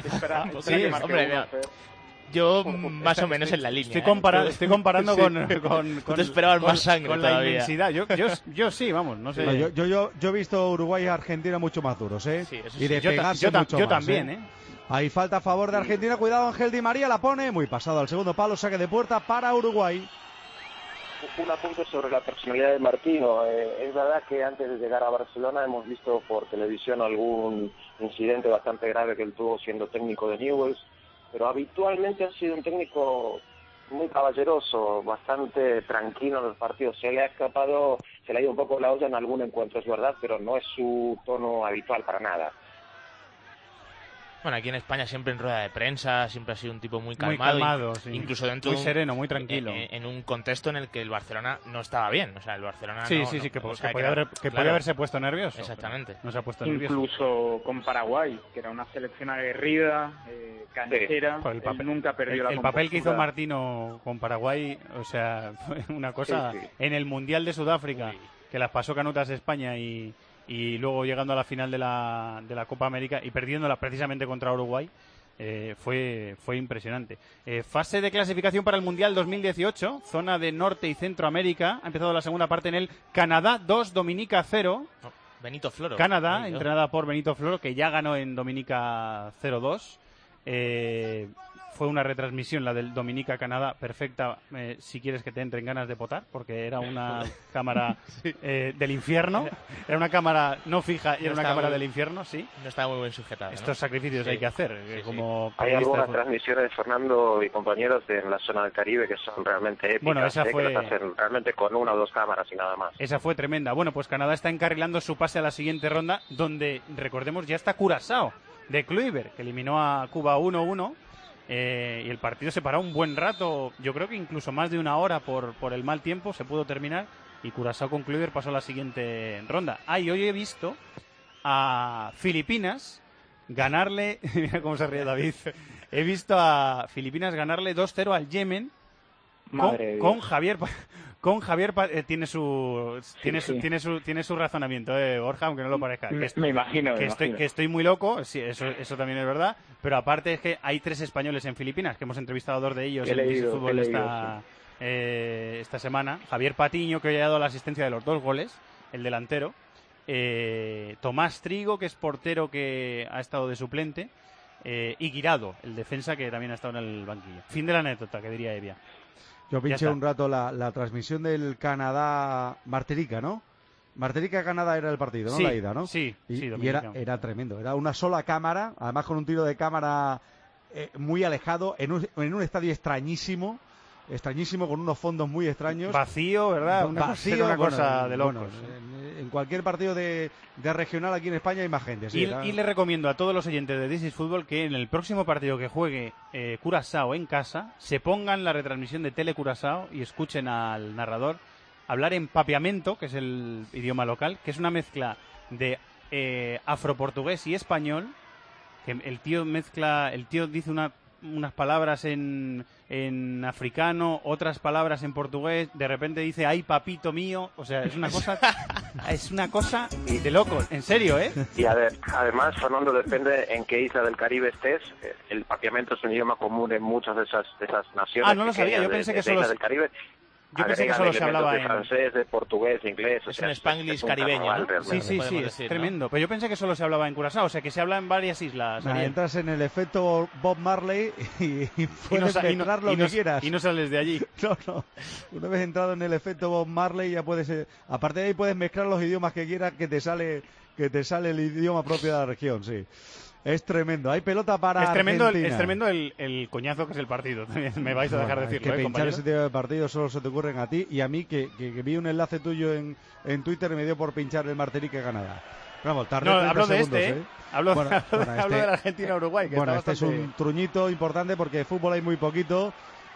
Yo más o menos en la línea. Estoy comparando con te esperabas más sangre con todavía. La inmensidad. Yo sí, vamos, no sé. Yo he visto Uruguay y Argentina mucho más duros, ¿eh? Sí, eso y de yo pegarse mucho más, también, ¿eh? Hay falta a favor de Argentina, cuidado, Ángel Di María la pone, muy pasado al segundo palo, saque de puerta para Uruguay. Un apunte sobre la personalidad de Martino. Es verdad que antes de llegar a Barcelona hemos visto por televisión algún incidente bastante grave que él tuvo siendo técnico de Newell's, pero habitualmente ha sido un técnico muy caballeroso, bastante tranquilo en los partidos. Se le ha ido un poco la olla en algún encuentro, es verdad, pero no es su tono habitual para nada. Bueno, aquí en España siempre en rueda de prensa, siempre ha sido un tipo muy calmado, sí. Incluso dentro muy sereno, muy tranquilo. En un contexto en el que el Barcelona no estaba bien, o sea, el Barcelona que podía haberse puesto nervioso. Exactamente. No se ha puesto nervioso. Incluso con Paraguay, que era una selección aguerrida, canchera, nunca perdió la compostura. El papel que hizo Martino con Paraguay, o sea, fue una cosa en el Mundial de Sudáfrica, que las pasó canutas España y luego llegando a la final de la Copa América y perdiéndola precisamente contra Uruguay, fue impresionante. Fase de clasificación para el Mundial 2018, zona de Norte y Centroamérica. Ha empezado la segunda parte en el Canadá 2, Dominica 0. Benito Floro. Canadá, entrenada por Benito Floro, que ya ganó en Dominica 0-2. fue una retransmisión, la del Dominica-Canadá, perfecta si quieres que te entren ganas de potar, porque era una cámara del infierno. Era una cámara no fija y era una cámara del infierno, sí. No estaba muy bien sujetada. Estos sacrificios hay que hacer. Como hay algunas transmisiones, Fernando y compañeros, en la zona del Caribe que son realmente épicas. Bueno, esa fue... que las hacen realmente con 1 o 2 cámaras y nada más. Esa fue tremenda. Bueno, pues Canadá está encarrilando su pase a la siguiente ronda, donde, recordemos, ya está Curazao de Kluivert, que eliminó a Cuba 1-1. Y el partido se paró un buen rato, yo creo que incluso más de 1 hora por el mal tiempo, se pudo terminar, y Curazao con Kluivert pasó a la siguiente ronda. Hoy he visto a Filipinas ganarle, mira cómo se ríe David, he visto a Filipinas ganarle 2-0 al Yemen con Javier... Con Javier tiene su razonamiento, Borja, aunque no lo parezca. Me imagino. Que estoy muy loco, sí, eso también es verdad. Pero aparte es que hay 3 españoles en Filipinas, que hemos entrevistado a 2 de ellos en el fútbol esta semana. Javier Patiño, que hoy ha dado la asistencia de los 2 goles, el delantero. Tomás Trigo, que es portero, que ha estado de suplente. Y Guirado, el defensa, que también ha estado en el banquillo. Fin de la anécdota, que diría Evia. Yo pinché un rato la transmisión del Canadá-Martinica, ¿no? Martinica-Canadá era el partido, ¿no? Sí, la ida, ¿no? Sí, y era tremendo. Era una sola cámara, además con un tiro de cámara muy alejado, en un estadio extrañísimo, con unos fondos muy extraños. Vacío, ¿verdad? Una cosa de locos. Bueno, en cualquier partido de regional aquí en España hay más gente. Sí, y le recomiendo a todos los oyentes de This is Fútbol que en el próximo partido que juegue Curazao en casa, se pongan la retransmisión de Tele Curazao y escuchen al narrador hablar en papiamento, que es el idioma local, que es una mezcla de afroportugués y español, que el tío dice unas palabras en africano, otras palabras en portugués, de repente dice ay papito mío, o sea, es una cosa de locos, en serio, Y además, Fernando, depende en qué isla del Caribe estés, el papiamento es un idioma común en muchas de esas naciones. No lo sabía, yo pensé que solo del Caribe. Yo pensé que solo se hablaba de francés, de portugués, de inglés. Es un Spanglish caribeño, ¿no? Sí, es tremendo. Pero yo pensé que solo se hablaba en Curazao, o sea, que se habla en varias islas. Entras en el efecto Bob Marley y puedes entrar lo que quieras. Y no sales de allí. No. Una vez entrado en el efecto Bob Marley ya puedes... aparte de ahí puedes mezclar los idiomas que quieras, que te sale el idioma propio de la región, sí. Es tremendo. Hay pelota para Argentina. Es tremendo el coñazo que es el partido. Me vais a dejar decirlo, que pinchar compañero. ese tipo de partidos solo se te ocurren a ti y a mí, que vi un enlace tuyo en Twitter y me dio por pinchar el Martinica-Canadá. Vamos, tardé 30 hablo de segundos, Hablo de la Argentina-Uruguay. Este es un truñito importante porque de fútbol hay muy poquito.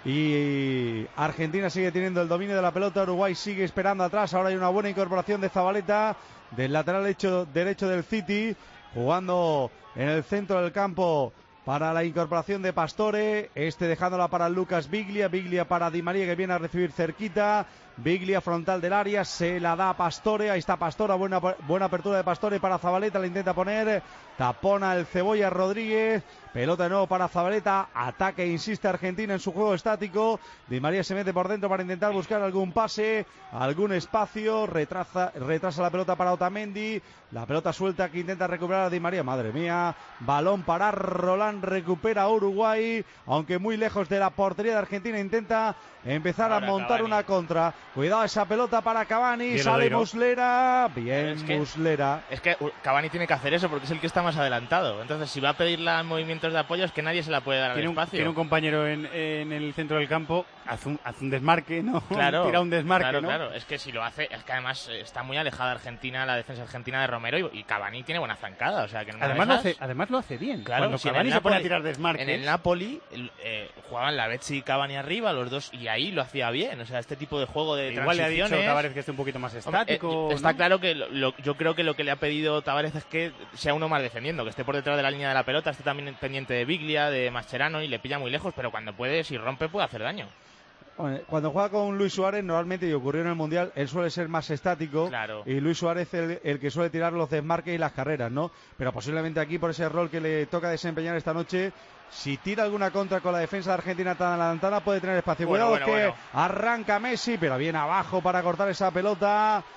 Y Argentina sigue teniendo el dominio de la pelota, Uruguay sigue esperando atrás. Ahora hay una buena incorporación de Zabaleta, del lateral derecho del City, jugando en el centro del campo para la incorporación de Pastore, dejándola para Lucas Biglia para Di María, que viene a recibir cerquita. Biglia frontal del área, se la da a Pastore, ahí está Pastore, buena apertura de Pastore para Zabaleta, la intenta poner, tapona el Cebolla Rodríguez, pelota de nuevo para Zabaleta, ataque, insiste Argentina en su juego estático. Di María se mete por dentro para intentar buscar algún pase, algún espacio, retrasa la pelota para Otamendi, la pelota suelta que intenta recuperar a Di María, madre mía, balón para Roland, recupera Uruguay, aunque muy lejos de la portería de Argentina, intenta empezar a montar Cavani. Una contra. Cuidado esa pelota para Cavani, bien, sale Muslera, Muslera. Es que Cavani tiene que hacer eso porque es el que está más adelantado. Entonces, si va a pedirla movimientos de apoyo, es que nadie se la puede dar al espacio. Tiene un compañero en el centro del campo, hace un desmarque, ¿no? Claro, tira un desmarque, ¿no? Claro, es que si lo hace, es que además está muy alejada Argentina, la defensa argentina de Romero, y Cavani tiene buena zancada, o sea que además lo hace bien. Claro, cuando Cavani se pone a tirar desmarques. En el Napoli jugaban Lavezzi y Cavani arriba, los dos, y ahí lo hacía bien. O sea, este tipo de juego de igual transiciones... le ha dicho Tavares que esté un poquito más estático. Está claro que yo creo que lo que le ha pedido Tavares es que sea uno más defendiendo, que esté por detrás de la línea de la pelota, esté también pendiente de Biglia, de Mascherano, y le pilla muy lejos, pero cuando puede, si rompe, puede hacer daño. Cuando juega con Luis Suárez, normalmente, y ocurrió en el Mundial, él suele ser más estático, claro. Y Luis Suárez el que suele tirar los desmarques y las carreras, ¿no? Pero posiblemente aquí, por ese rol que le toca desempeñar esta noche, si tira alguna contra con la defensa de Argentina tan adelantada, puede tener espacio. Cuidado que arranca Messi, pero viene abajo para cortar esa pelota.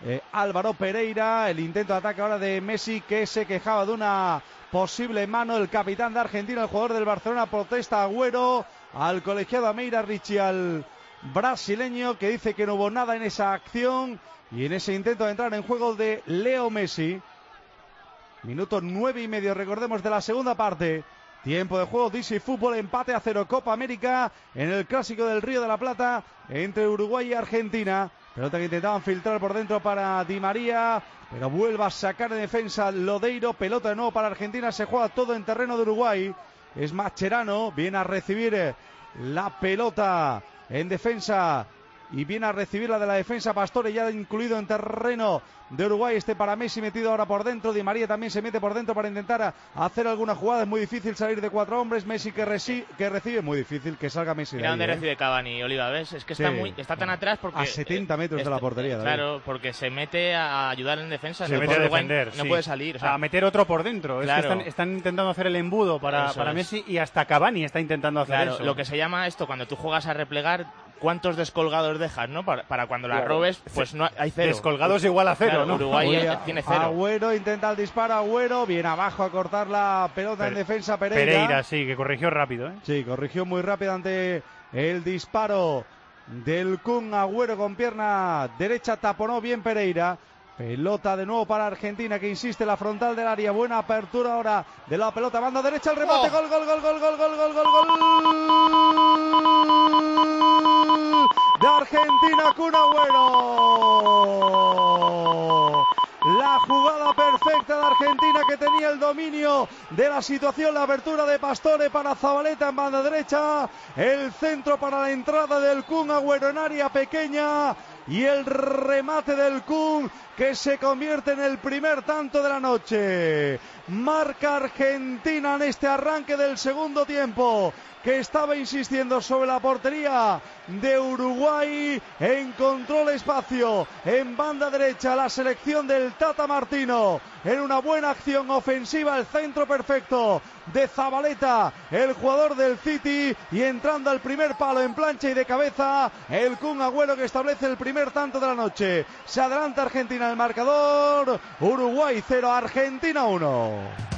Álvaro Pereira. El intento de ataque ahora de Messi, que se quejaba de una posible mano. El capitán de Argentina, el jugador del Barcelona, protesta a Agüero, al colegiado Ameira Ricci, al brasileño, que dice que no hubo nada en esa acción y en ese intento de entrar en juego de Leo Messi. Minuto 9:30, recordemos, de la segunda parte. Tiempo de juego, DC Fútbol, empate a 0, Copa América en el Clásico del Río de la Plata entre Uruguay y Argentina. Pelota que intentaban filtrar por dentro para Di María, pero vuelve a sacar en defensa Lodeiro. Pelota de nuevo para Argentina, se juega todo en terreno de Uruguay. Es Mascherano, viene a recibir la pelota en defensa y viene a recibirla de la defensa Pastore, ya incluido en terreno de Uruguay. Para Messi, metido ahora por dentro. Di María también se mete por dentro para intentar hacer alguna jugada. Es muy difícil salir de 4 hombres. Messi que recibe, muy difícil que salga Messi. Mira dónde recibe Cavani, Oliva, ¿ves? Es que está tan atrás porque... A 70 metros de la portería. Claro, porque se mete a ayudar en defensa. Se mete a defender, no puede salir. O sea, a meter otro por dentro. Claro. Es que están intentando hacer el embudo para Messi, y hasta Cavani está intentando hacer eso. Lo que se llama esto, cuando tú juegas a replegar, ¿cuántos descolgados dejas, no? Para cuando la robes, pues no hay 0. Descolgados igual a 0, ¿no? Uruguay tiene 0. Agüero intenta el disparo, Agüero viene abajo a cortar la pelota en defensa. Pereira, sí, que corrigió rápido, ¿eh? Sí, corrigió muy rápido ante el disparo del Kun. Agüero con pierna derecha taponó bien Pereira. Pelota de nuevo para Argentina, que insiste en la frontal del área. Buena apertura ahora de la pelota, banda derecha, el remate, gol de Argentina, Kun Agüero. La jugada perfecta de Argentina, que tenía el dominio de la situación. La abertura de Pastore para Zabaleta en banda derecha. El centro para la entrada del Kun Agüero en área pequeña. Y el remate del Kun, que se convierte en el primer tanto de la noche. Marca Argentina en este arranque del segundo tiempo, que estaba insistiendo sobre la portería de Uruguay. Encontró el espacio en banda derecha la selección del Tata Martino en una buena acción ofensiva. El centro perfecto de Zabaleta, el jugador del City, y entrando al primer palo en plancha y de cabeza el Kun Agüero, que establece el primer tanto de la noche. Se adelanta Argentina el marcador. Uruguay 0, Argentina 1.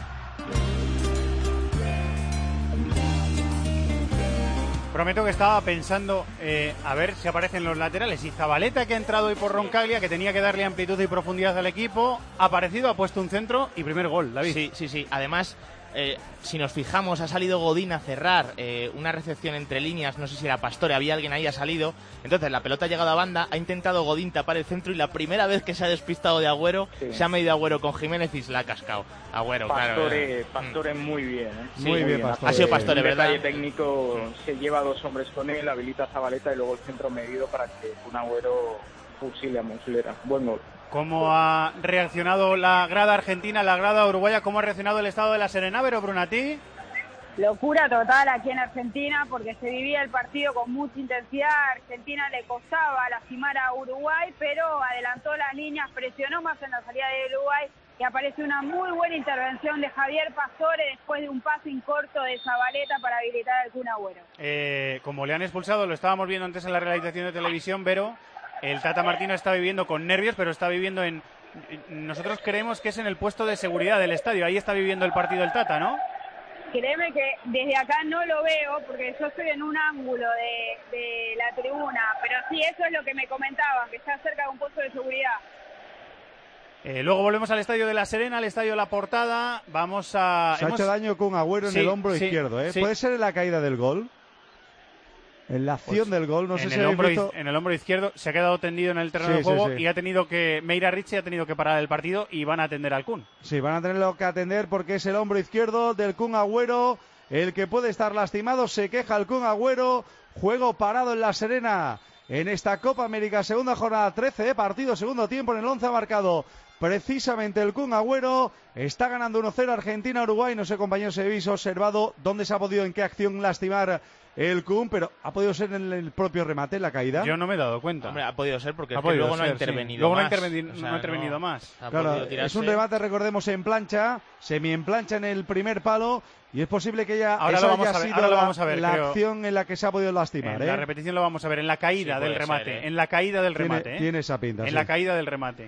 Prometo que estaba pensando a ver si aparecen los laterales, y Zabaleta, que ha entrado hoy por Roncaglia, que tenía que darle amplitud y profundidad al equipo, ha aparecido, ha puesto un centro y primer gol, David. Sí. Además, si nos fijamos, ha salido Godín a cerrar una recepción entre líneas, no sé si era Pastore, había alguien ahí, ha salido, entonces la pelota ha llegado a banda, ha intentado Godín tapar el centro, y la primera vez que se ha despistado de Agüero, se ha medido Agüero con Jiménez y se la ha cascado. Agüero, Pastore muy bien, ¿eh? Sí, muy bien, Pastore. Ha sido Pastore, ¿verdad? El detalle técnico, se lleva 2 hombres con él, habilita a Zabaleta y luego el centro medido para que un Agüero fusile a Muslera. Buen gol. ¿Cómo ha reaccionado la grada argentina, la grada uruguaya? ¿Cómo ha reaccionado el estado de la Serena, Vero Brunati? Locura total aquí en Argentina, porque se vivía el partido con mucha intensidad. A Argentina le costaba lastimar a Uruguay, pero adelantó las líneas, presionó más en la salida de Uruguay, y aparece una muy buena intervención de Javier Pastore después de un passing corto de Zabaleta para habilitar al Kun Agüero. Como le han expulsado, lo estábamos viendo antes en la realización de televisión, Vero, el Tata Martino está viviendo con nervios, pero está viviendo nosotros creemos que es en el puesto de seguridad del estadio. Ahí está viviendo el partido el Tata, ¿no? Créeme que desde acá no lo veo, porque yo estoy en un ángulo de la tribuna, pero sí, eso es lo que me comentaban, que está cerca de un puesto de seguridad. Luego volvemos al estadio de La Serena, al estadio La Portada. Se ha hecho daño con Agüero en el hombro izquierdo, ¿eh? Sí. ¿Puede ser en la caída del gol? En la acción del gol, no sé si en el hombro izquierdo se ha quedado tendido en el terreno de juego, y ha tenido que Meira Ricci ha tenido que parar el partido, y van a atender al Kun. Sí, van a tenerlo que atender porque es el hombro izquierdo del Kun Agüero el que puede estar lastimado. Se queja el Kun Agüero. Juego parado en La Serena en esta Copa América, segunda jornada, 13 de partido, segundo tiempo. En el 11 ha marcado precisamente el Kun Agüero. Está ganando 1-0 Argentina-Uruguay. No sé, compañeros, si habéis observado dónde se ha podido, en qué acción lastimar el Kun, pero ha podido ser en el propio remate, en la caída. Yo no me he dado cuenta. Hombre, ha podido ser porque luego no ha intervenido luego más. No ha intervenido más. Claro, es un remate, recordemos, en plancha, semi en plancha en el primer palo, Y es posible que ya ahora esa lo vamos haya a ver, sido ahora lo vamos a ver, la creo. acción en la que se ha podido lastimar. En la repetición lo vamos a ver, en la caída del remate. Ser, En la caída del remate. Tiene esa pinta. En la caída del remate.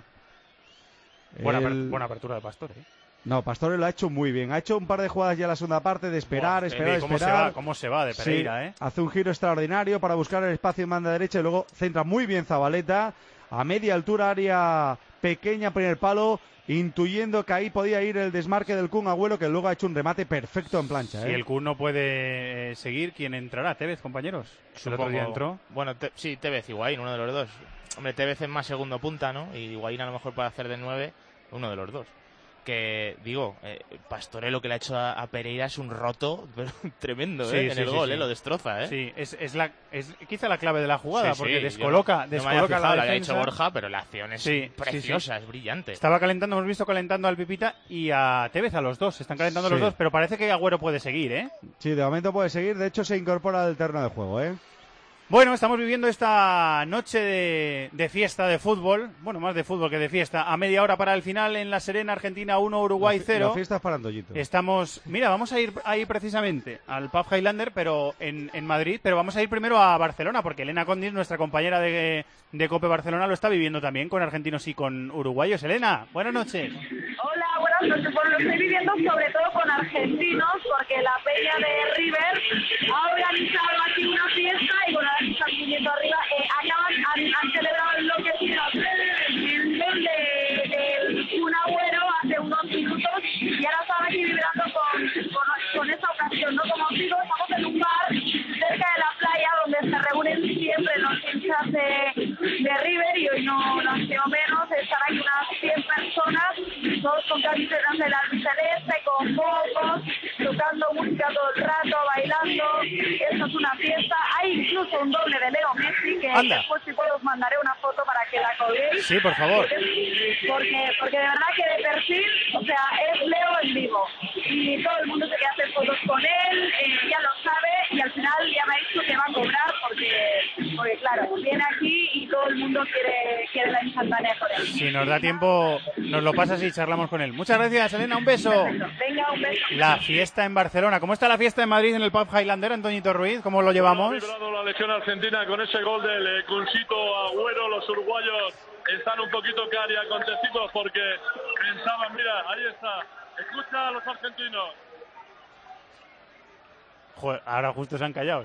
Buena apertura de Pastore. No, Pastore lo ha hecho muy bien. Ha hecho un par de jugadas ya en la segunda parte de esperar. ¿Cómo se va de Pereira, Hace un giro extraordinario para buscar el espacio en banda derecha y luego centra muy bien Zabaleta. A media altura, área pequeña, primer palo, intuyendo que ahí podía ir el desmarque del Kun Agüero, que luego ha hecho un remate perfecto en plancha. Si el Kun no puede seguir, ¿quién entrará? ¿Tevez, compañeros? El otro día entró. Bueno, sí, Tevez, Higuaín, uno de los dos. Hombre, Tevez es más segundo punta, ¿no? Y Higuaín a lo mejor puede hacer de 9, uno de los dos. Que, digo, Pastore lo que le ha hecho a Pereira es un roto pero tremendo, en el gol, lo destroza, Sí, es quizá la clave de la jugada, porque descoloca no me había fijado, la defensa. Lo había hecho Borja, pero la acción es preciosa, es brillante. Estaba calentando, hemos visto calentando al Pipita y a Tevez, a los dos, se están calentando los dos, pero parece que Agüero puede seguir, ¿eh? Sí, de momento puede seguir, de hecho se incorpora al terreno de juego, Bueno, estamos viviendo esta noche de fiesta de fútbol, bueno, más de fútbol que de fiesta, a media hora para el final en La Serena, Argentina 1, Uruguay 0. La fiesta es para Antoñito. Vamos a ir ahí precisamente al Pub Highlander, pero en Madrid, pero vamos a ir primero a Barcelona, porque Elena Condis, nuestra compañera de COPE Barcelona, lo está viviendo también con argentinos y con uruguayos. Elena, buenas noches. Hola, buenas noches. Pues lo estoy viviendo sobre todo con argentinos, porque la peña de River ha organizado aquí una fiesta y bueno, ahora están subiendo arriba. Han celebrado enloquecidos el gol de Kun Agüero hace unos minutos y ahora están aquí vibrando con esa ocasión, ¿no? Como os digo, estamos en un bar cerca de la playa donde se reúnen siempre los hinchas de River y hoy no ha sido menos. Están aquí unas 100 personas, todos con camisetas del albiceleste, con focos, tocando música todo el rato, bailando. Esto es una fiesta. Hay incluso un doble de Leo Messi que después si puedo os mandaré una foto para que la colguéis. Sí, por favor. Porque de verdad que de perfil, o sea, es Leo en vivo. Y todo el mundo se quiere hacer fotos con él, ya lo sabe, y al final ya me ha dicho que va a cobrar porque claro, viene aquí y todo el mundo quiere la instantánea con él. Si nos da tiempo, nos lo pasas y charlamos con él. Muchas gracias, Elena, un beso. Venga, un beso. La fiesta en Barcelona. ¿Cómo está la fiesta en Madrid en el Pub Highlander, Antoñito Ruiz? ¿Cómo lo llevamos? Ha librado la legión argentina con ese gol del Kuncito Agüero. Los uruguayos están un poquito acontecidos porque pensaban, mira, ahí está, escucha a los argentinos. Joder, ahora justo se han callado.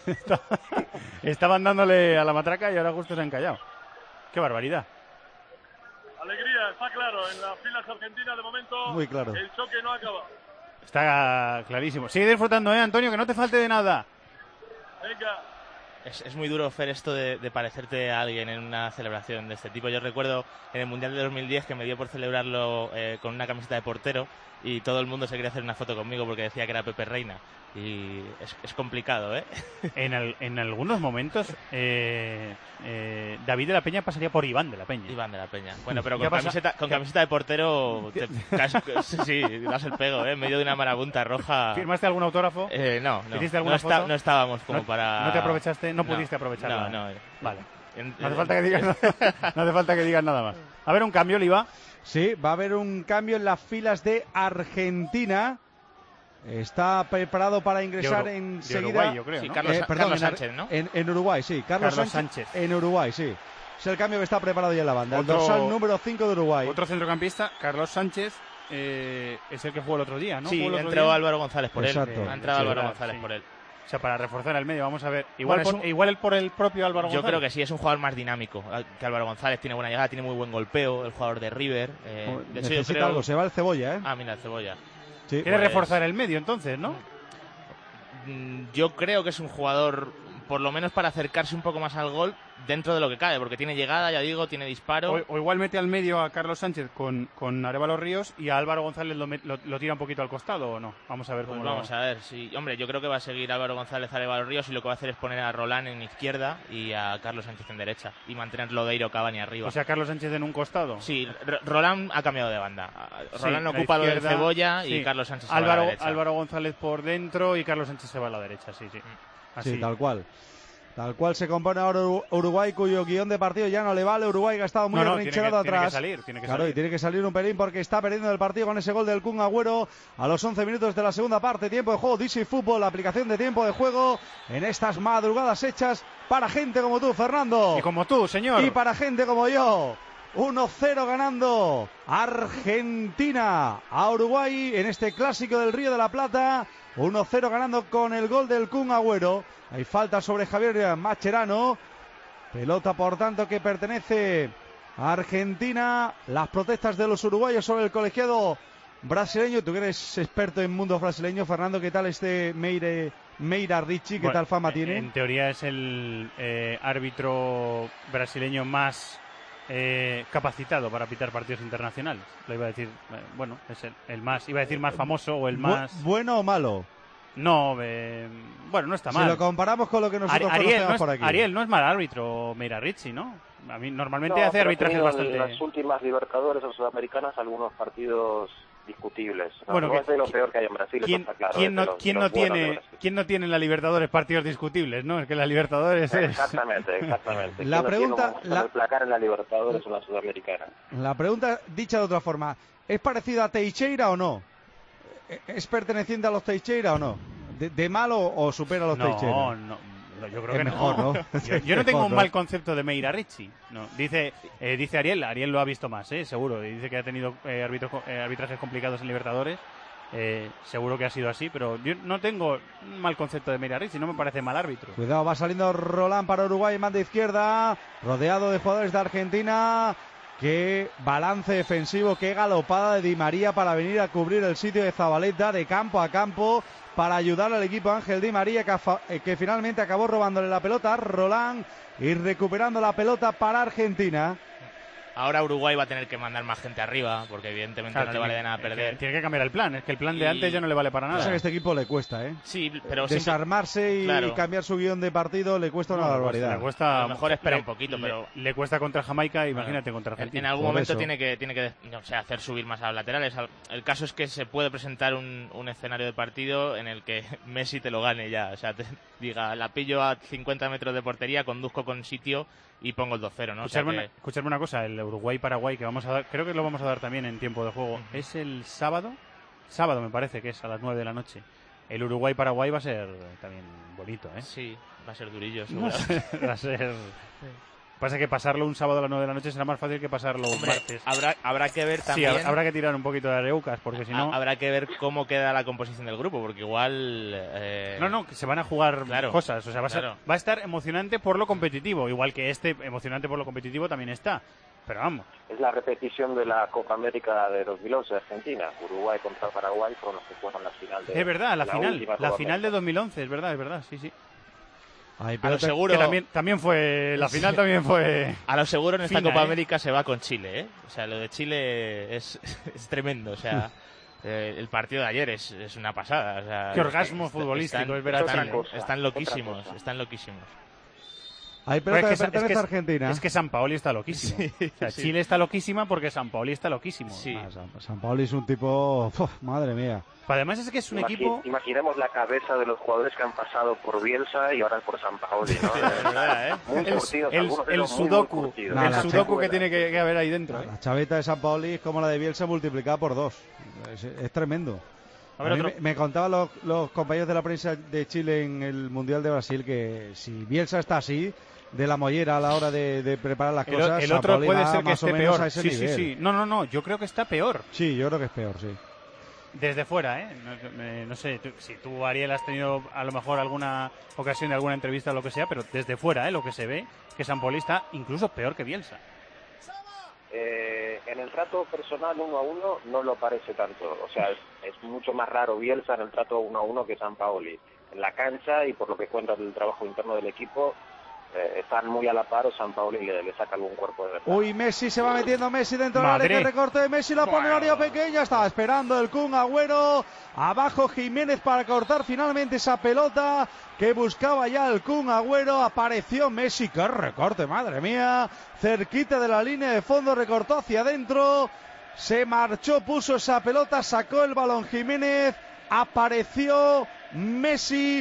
Estaban dándole a la matraca y ahora justo se han callado. ¡Qué barbaridad! Alegría, está claro, en las filas argentinas de momento. Muy claro. El choque no acaba. Está clarísimo. Sigue disfrutando, Antonio, que no te falte de nada. Venga. Es muy duro, Fer, esto de parecerte a alguien en una celebración de este tipo. Yo recuerdo en el Mundial de 2010 que me dio por celebrarlo con una camiseta de portero y todo el mundo se quería hacer una foto conmigo porque decía que era Pepe Reina. Y es complicado, ¿eh? En algunos momentos David de la Peña pasaría por Iván de la Peña. Iván de la Peña. Bueno, pero con camiseta de portero sí, das el pego, ¿eh? En medio de una marabunta roja. ¿Firmaste algún autógrafo? No. ¿Hiciste alguna foto? No estábamos como para... ¿No te aprovechaste? ¿No pudiste aprovecharla? No. Vale. No hace falta que digas nada más. ¿Va a haber un cambio, Liva? Sí, va a haber un cambio en las filas de Argentina. Está preparado para ingresar enseguida. De Uruguay, yo creo, sí, ¿no? Carlos Sánchez, ¿no? En Uruguay, sí. Carlos Sánchez. En Uruguay, sí. Es el cambio que está preparado ya en la banda. El dorsal número 5 de Uruguay. Otro centrocampista, Carlos Sánchez, es el que jugó el otro día, ¿no? Sí, entró Álvaro González por él. Exacto. Ha entrado Álvaro González por él. O sea, para reforzar el medio, vamos a ver. Igual por el propio Álvaro González. Yo creo que sí, es un jugador más dinámico que Álvaro González. Tiene buena llegada, tiene muy buen golpeo, el jugador de River. De hecho, necesita algo, se va el Cebolla, ¿eh? Ah, mira, el Cebolla. Sí, quiere reforzar el medio, entonces, ¿no? Yo creo que es un jugador, por lo menos para acercarse un poco más al gol, dentro de lo que cabe, porque tiene llegada, ya digo, tiene disparo. O igual mete al medio a Carlos Sánchez con Arévalo Ríos y a Álvaro González lo tira un poquito al costado, ¿o no? Vamos a ver cómo vamos a ver, sí. Hombre, yo creo que va a seguir Álvaro González a Arévalo Ríos y lo que va a hacer es poner a Roland en izquierda y a Carlos Sánchez en derecha y mantener Lodeiro, Cavani arriba. O sea, Carlos Sánchez en un costado. Sí, Roland ha cambiado de banda. Roland ocupa lo del Cebolla y Carlos Sánchez se va a la derecha. Álvaro González por dentro y Carlos Sánchez se va a la derecha, sí. Así. Sí, tal cual. Tal cual se compone ahora Uruguay, cuyo guión de partido ya no le vale. Uruguay que ha estado muy arrincherado atrás. Tiene que salir. Y tiene que salir un pelín porque está perdiendo el partido con ese gol del Kun Agüero a los 11 minutos de la segunda parte. Tiempo de juego, DC Fútbol, la aplicación de tiempo de juego en estas madrugadas hechas para gente como tú, Fernando. Y como tú, señor. Y para gente como yo. 1-0 ganando Argentina a Uruguay en este clásico del Río de la Plata. 1-0 ganando con el gol del Kun Agüero. Hay falta sobre Javier Mascherano. Pelota, por tanto, que pertenece a Argentina. Las protestas de los uruguayos sobre el colegiado brasileño. Tú que eres experto en mundo brasileño, Fernando, ¿qué tal este Meira Ricci? ¿Qué tal fama tiene? En teoría es el árbitro brasileño más capacitado para pitar partidos internacionales. Lo iba a decir, bueno, es el más, iba a decir más famoso o el más... ¿Bueno o malo? No, bueno, no está mal. Si lo comparamos con lo que nosotros conocemos por aquí. Ariel no es mal árbitro, Meira Ricci, ¿no? A mí normalmente hace arbitrajes bastante... En las últimas Libertadores o Sudamericanas algunos partidos discutibles. Bueno, no es de lo peor que hay en Brasil, eso está claro. ¿Quién no tiene en la Libertadores partidos discutibles, no? Es que la Libertadores es... Exactamente. La pregunta... el placar en la Libertadores o en la Sudamericana. La pregunta, dicha de otra forma, ¿es parecida a Teixeira o no? ¿Es perteneciente a los Teixeira o no? ¿De malo o supera a los Teixeira? No, yo creo es que mejor, ¿no? Yo no tengo un mal concepto de Meira Ricci. No. Dice Ariel lo ha visto más, seguro. Dice que ha tenido arbitrajes complicados en Libertadores. Seguro que ha sido así, pero yo no tengo un mal concepto de Meira Ricci, no me parece mal árbitro. Cuidado, va saliendo Roland para Uruguay, manda izquierda, rodeado de jugadores de Argentina. Qué balance defensivo, qué galopada de Di María para venir a cubrir el sitio de Zabaleta de campo a campo para ayudar al equipo Ángel Di María que finalmente acabó robándole la pelota a Roland y recuperando la pelota para Argentina. Ahora Uruguay va a tener que mandar más gente arriba, porque evidentemente no le vale de nada perder. Tiene que cambiar el plan, es que el plan de antes ya no le vale para nada. O sea que a este equipo le cuesta, Sí, pero desarmarse y cambiar su guión de partido le cuesta una barbaridad. Le cuesta, a lo mejor espera un poquito, pero... Le cuesta contra Jamaica, imagínate contra Argentina. En algún momento tiene que hacer subir más a los laterales. El caso es que se puede presentar un escenario de partido en el que Messi te lo gane ya. O sea, te diga, la pillo a 50 metros de portería, conduzco con sitio y pongo el 2-0, ¿no? Escucharme una cosa, el Uruguay-Paraguay que vamos a dar, creo que lo vamos a dar también en tiempo de juego, es el sábado me parece que es a las 9 de la noche. El Uruguay-Paraguay va a ser también bonito, Sí, va a ser durillo, seguro. Va a ser... Pasa que pasarlo un sábado a las 9 de la noche será más fácil que pasarlo un martes. Habrá que ver también... Sí, habrá que tirar un poquito de areucas, porque si no... Habrá que ver cómo queda la composición del grupo, porque igual... No, que se van a jugar cosas. O sea, va a estar emocionante por lo competitivo, igual que emocionante por lo competitivo también está. Pero vamos. Es la repetición de la Copa América de 2011 de Argentina. Uruguay contra Paraguay fueron los que fueron la final de... Es verdad, la final de 2011, es verdad, sí. Ay, a lo seguro que también fue la final también fue a lo seguro en esta Copa América se va con Chile, O sea, lo de Chile es tremendo, o sea, el partido de ayer es una pasada, o sea, qué orgasmo futbolístico es ver a Chile. Están loquísimos. Hay pelota que pertenece a Argentina. Es que Sampaoli está loquísimo. Sí, o sea, Chile está loquísima porque Sampaoli está loquísimo. Sí. Sampaoli es un tipo... madre mía. Además es que es un equipo... Imaginemos la cabeza de los jugadores que han pasado por Bielsa y ahora por Sampaoli, ¿no? El sudoku que tiene que haber ahí dentro. La chaveta de Sampaoli es como la de Bielsa multiplicada por 2. Es tremendo. Me contaban los compañeros de la prensa de Chile en el Mundial de Brasil que si Bielsa está así, de la mollera a la hora de preparar las cosas, el otro Sampaoli puede ser que esté peor. Sí. No, yo creo que está peor. Sí, yo creo que es peor, sí. Desde fuera, no sé, si tú, Ariel, has tenido a lo mejor alguna ocasión de alguna entrevista o lo que sea, pero desde fuera, lo que se ve, que Sampaoli está incluso peor que Bielsa. En el trato personal 1-1 no lo parece tanto, o sea, es mucho más raro Bielsa en el trato 1-1 que Sampaoli. En la cancha y por lo que cuenta del trabajo interno del equipo, están muy a la par o Sampaoli le saca algún cuerpo de verdad. Uy, Messi se va metiendo Messi dentro del área, que recorte de Messi, la pone en área pequeña, estaba esperando el Kun Agüero, abajo Jiménez para cortar finalmente esa pelota que buscaba ya el Kun Agüero, apareció Messi, qué recorte, madre mía, cerquita de la línea de fondo, recortó hacia adentro, se marchó, puso esa pelota, sacó el balón Jiménez, apareció Messi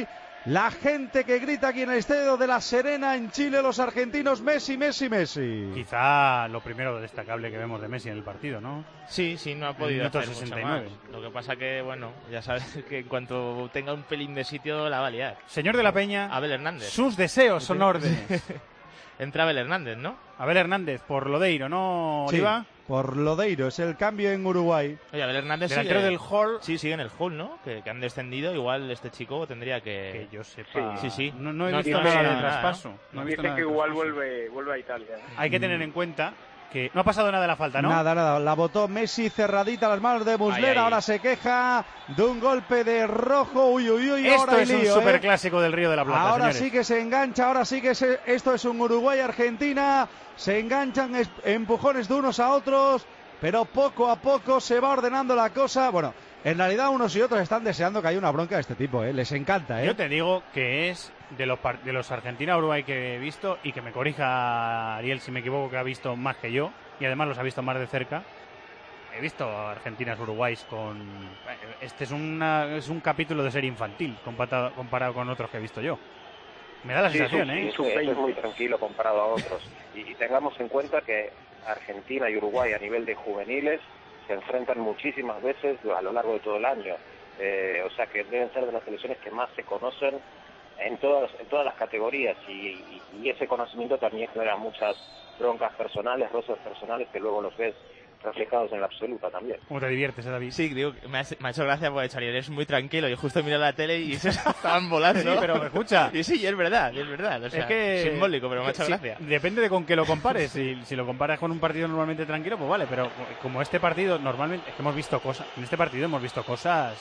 La gente que grita aquí en el estadio de La Serena, en Chile, los argentinos, Messi, Messi, Messi. Quizá lo primero destacable que vemos de Messi en el partido, ¿no? Sí, no ha podido hacer 69. mucho más. Lo que pasa que, bueno, ya sabes que en cuanto tenga un pelín de sitio la va a liar. Señor de la Peña, Abel Hernández. Sus deseos son órdenes. Entra Abel Hernández, ¿no? Abel Hernández, por Lodeiro, ¿no, Oliva? Sí, por Lodeiro, es el cambio en Uruguay. Oye, Abel Hernández delantero del Hull. Sí, sigue en el Hull, ¿no? Que han descendido, igual este chico tendría que... Que yo sepa... Sí. No he visto nada del traspaso. No dice que igual vuelve a Italia. Hay que tener en cuenta que no ha pasado nada de la falta, ¿no? Nada. La botó Messi cerradita a las manos de Muslera. Ahora se queja de un golpe de rojo. Uy. Esto ahora es un superclásico del Río de la Plata, ahora señores. sí que se engancha. Ahora sí que esto es un Uruguay-Argentina. Se enganchan empujones de unos a otros. Pero poco a poco se va ordenando la cosa. Bueno, en realidad unos y otros están deseando que haya una bronca de este tipo, ¿eh? Les encanta, ¿eh? Yo te digo que es de los Argentina-Uruguay que he visto, y que me corrija Ariel si me equivoco, que ha visto más que yo, y además los ha visto más de cerca. He visto Argentinas-Uruguays con... Este es un capítulo de serie infantil comparado con otros que he visto yo. Me da la sensación, ¿eh? Es muy tranquilo comparado a otros. Y tengamos en cuenta que Argentina y Uruguay a nivel de juveniles se enfrentan muchísimas veces a lo largo de todo el año. O sea que deben ser de las selecciones que más se conocen en todas las categorías, y ese conocimiento también genera muchas broncas personales, roces personales, que luego los ves reflejados en la absoluta también. ¿Cómo te diviertes, David? Sí, digo, me ha hecho gracia porque Chariel es muy tranquilo. Yo justo miro la tele y se estaban volando. Sí, pero me escucha. Y sí, es verdad. O sea, es que simbólico, pero me ha hecho gracia. Depende de con qué lo compares. Si lo comparas con un partido normalmente tranquilo, pues vale. Pero como este partido, normalmente, es que hemos visto cosas. En este partido hemos visto cosas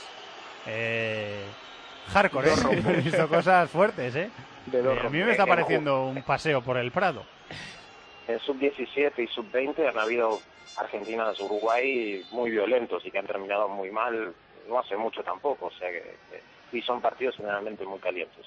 hardcore, ¿eh? Hemos visto cosas fuertes, ¿eh? A mí me está pareciendo un paseo por el Prado. En sub-17 y sub-20 han habido Argentinas-Uruguay muy violentos y que han terminado muy mal, no hace mucho tampoco, o sea que sí son partidos generalmente muy calientes.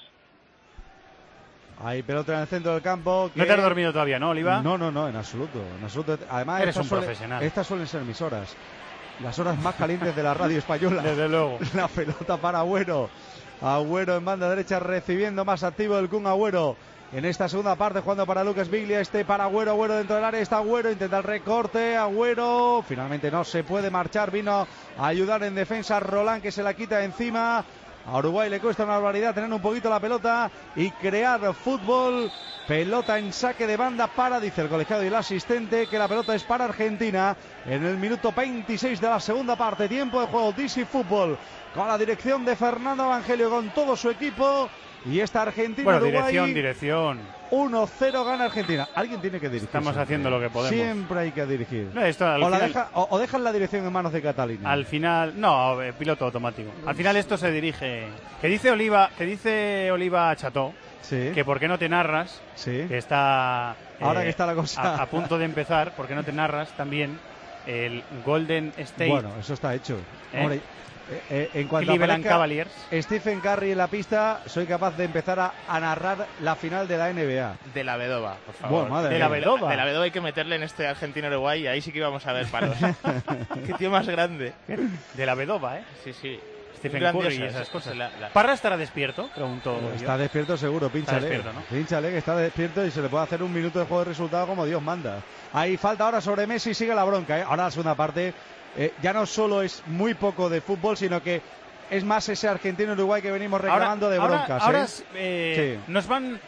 Hay pelota en el centro del campo. ¿No te has dormido todavía, no, Oliva? No, en absoluto. Además, eres un profesional. Estas suelen ser mis horas. Las horas más calientes de la radio española. Desde luego. La pelota para Agüero. Agüero en banda derecha recibiendo, más activo el Kun Agüero. En esta segunda parte jugando para Lucas Biglia, para Agüero dentro del área, está Agüero, intenta el recorte, Agüero, finalmente no se puede marchar, vino a ayudar en defensa Roland, que se la quita encima. A Uruguay le cuesta una barbaridad tener un poquito la pelota y crear fútbol. Pelota en saque de banda dice el colegiado y el asistente, que la pelota es para Argentina en el minuto 26 de la segunda parte. Tiempo de juego, DC Fútbol, con la dirección de Fernando Evangelio, con todo su equipo. Y esta Argentina-Uruguay, dirección. 1-0 gana Argentina. Alguien tiene que dirigir. Estamos haciendo lo que podemos. Siempre hay que dirigir. No, o dejan la dirección en manos de Catalina. Al final, no, piloto automático. Al final esto se dirige. Que dice Oliva Cható, sí, que por qué no te narras, sí, que está ahora que está la cosa a punto de empezar, por qué no te narras también el Golden State. Bueno, eso está hecho. Hombre, en cuanto Cleveland a Cavaliers, Stephen Curry en la pista, soy capaz de empezar a narrar la final de la NBA. De la Vedova, por favor. Bueno, madre de mía. la Vedova hay que meterle en este Argentina-Uruguay, y ahí sí que íbamos a ver palos. Qué tío más grande. De la Vedova, ¿eh? Sí. Stephen Curry y esas cosas. ¿Parra estará despierto? Pregunto yo. Está despierto seguro, pínchale. Está despierto, ¿no? Pínchale, que está despierto y se le puede hacer un minuto de juego de resultado como Dios manda. Hay falta ahora sobre Messi, sigue la bronca, ¿eh? Ahora la segunda parte ya no solo es muy poco de fútbol, sino que es más ese Argentina-Uruguay que venimos reclamando de broncas. Ahora sí, nos van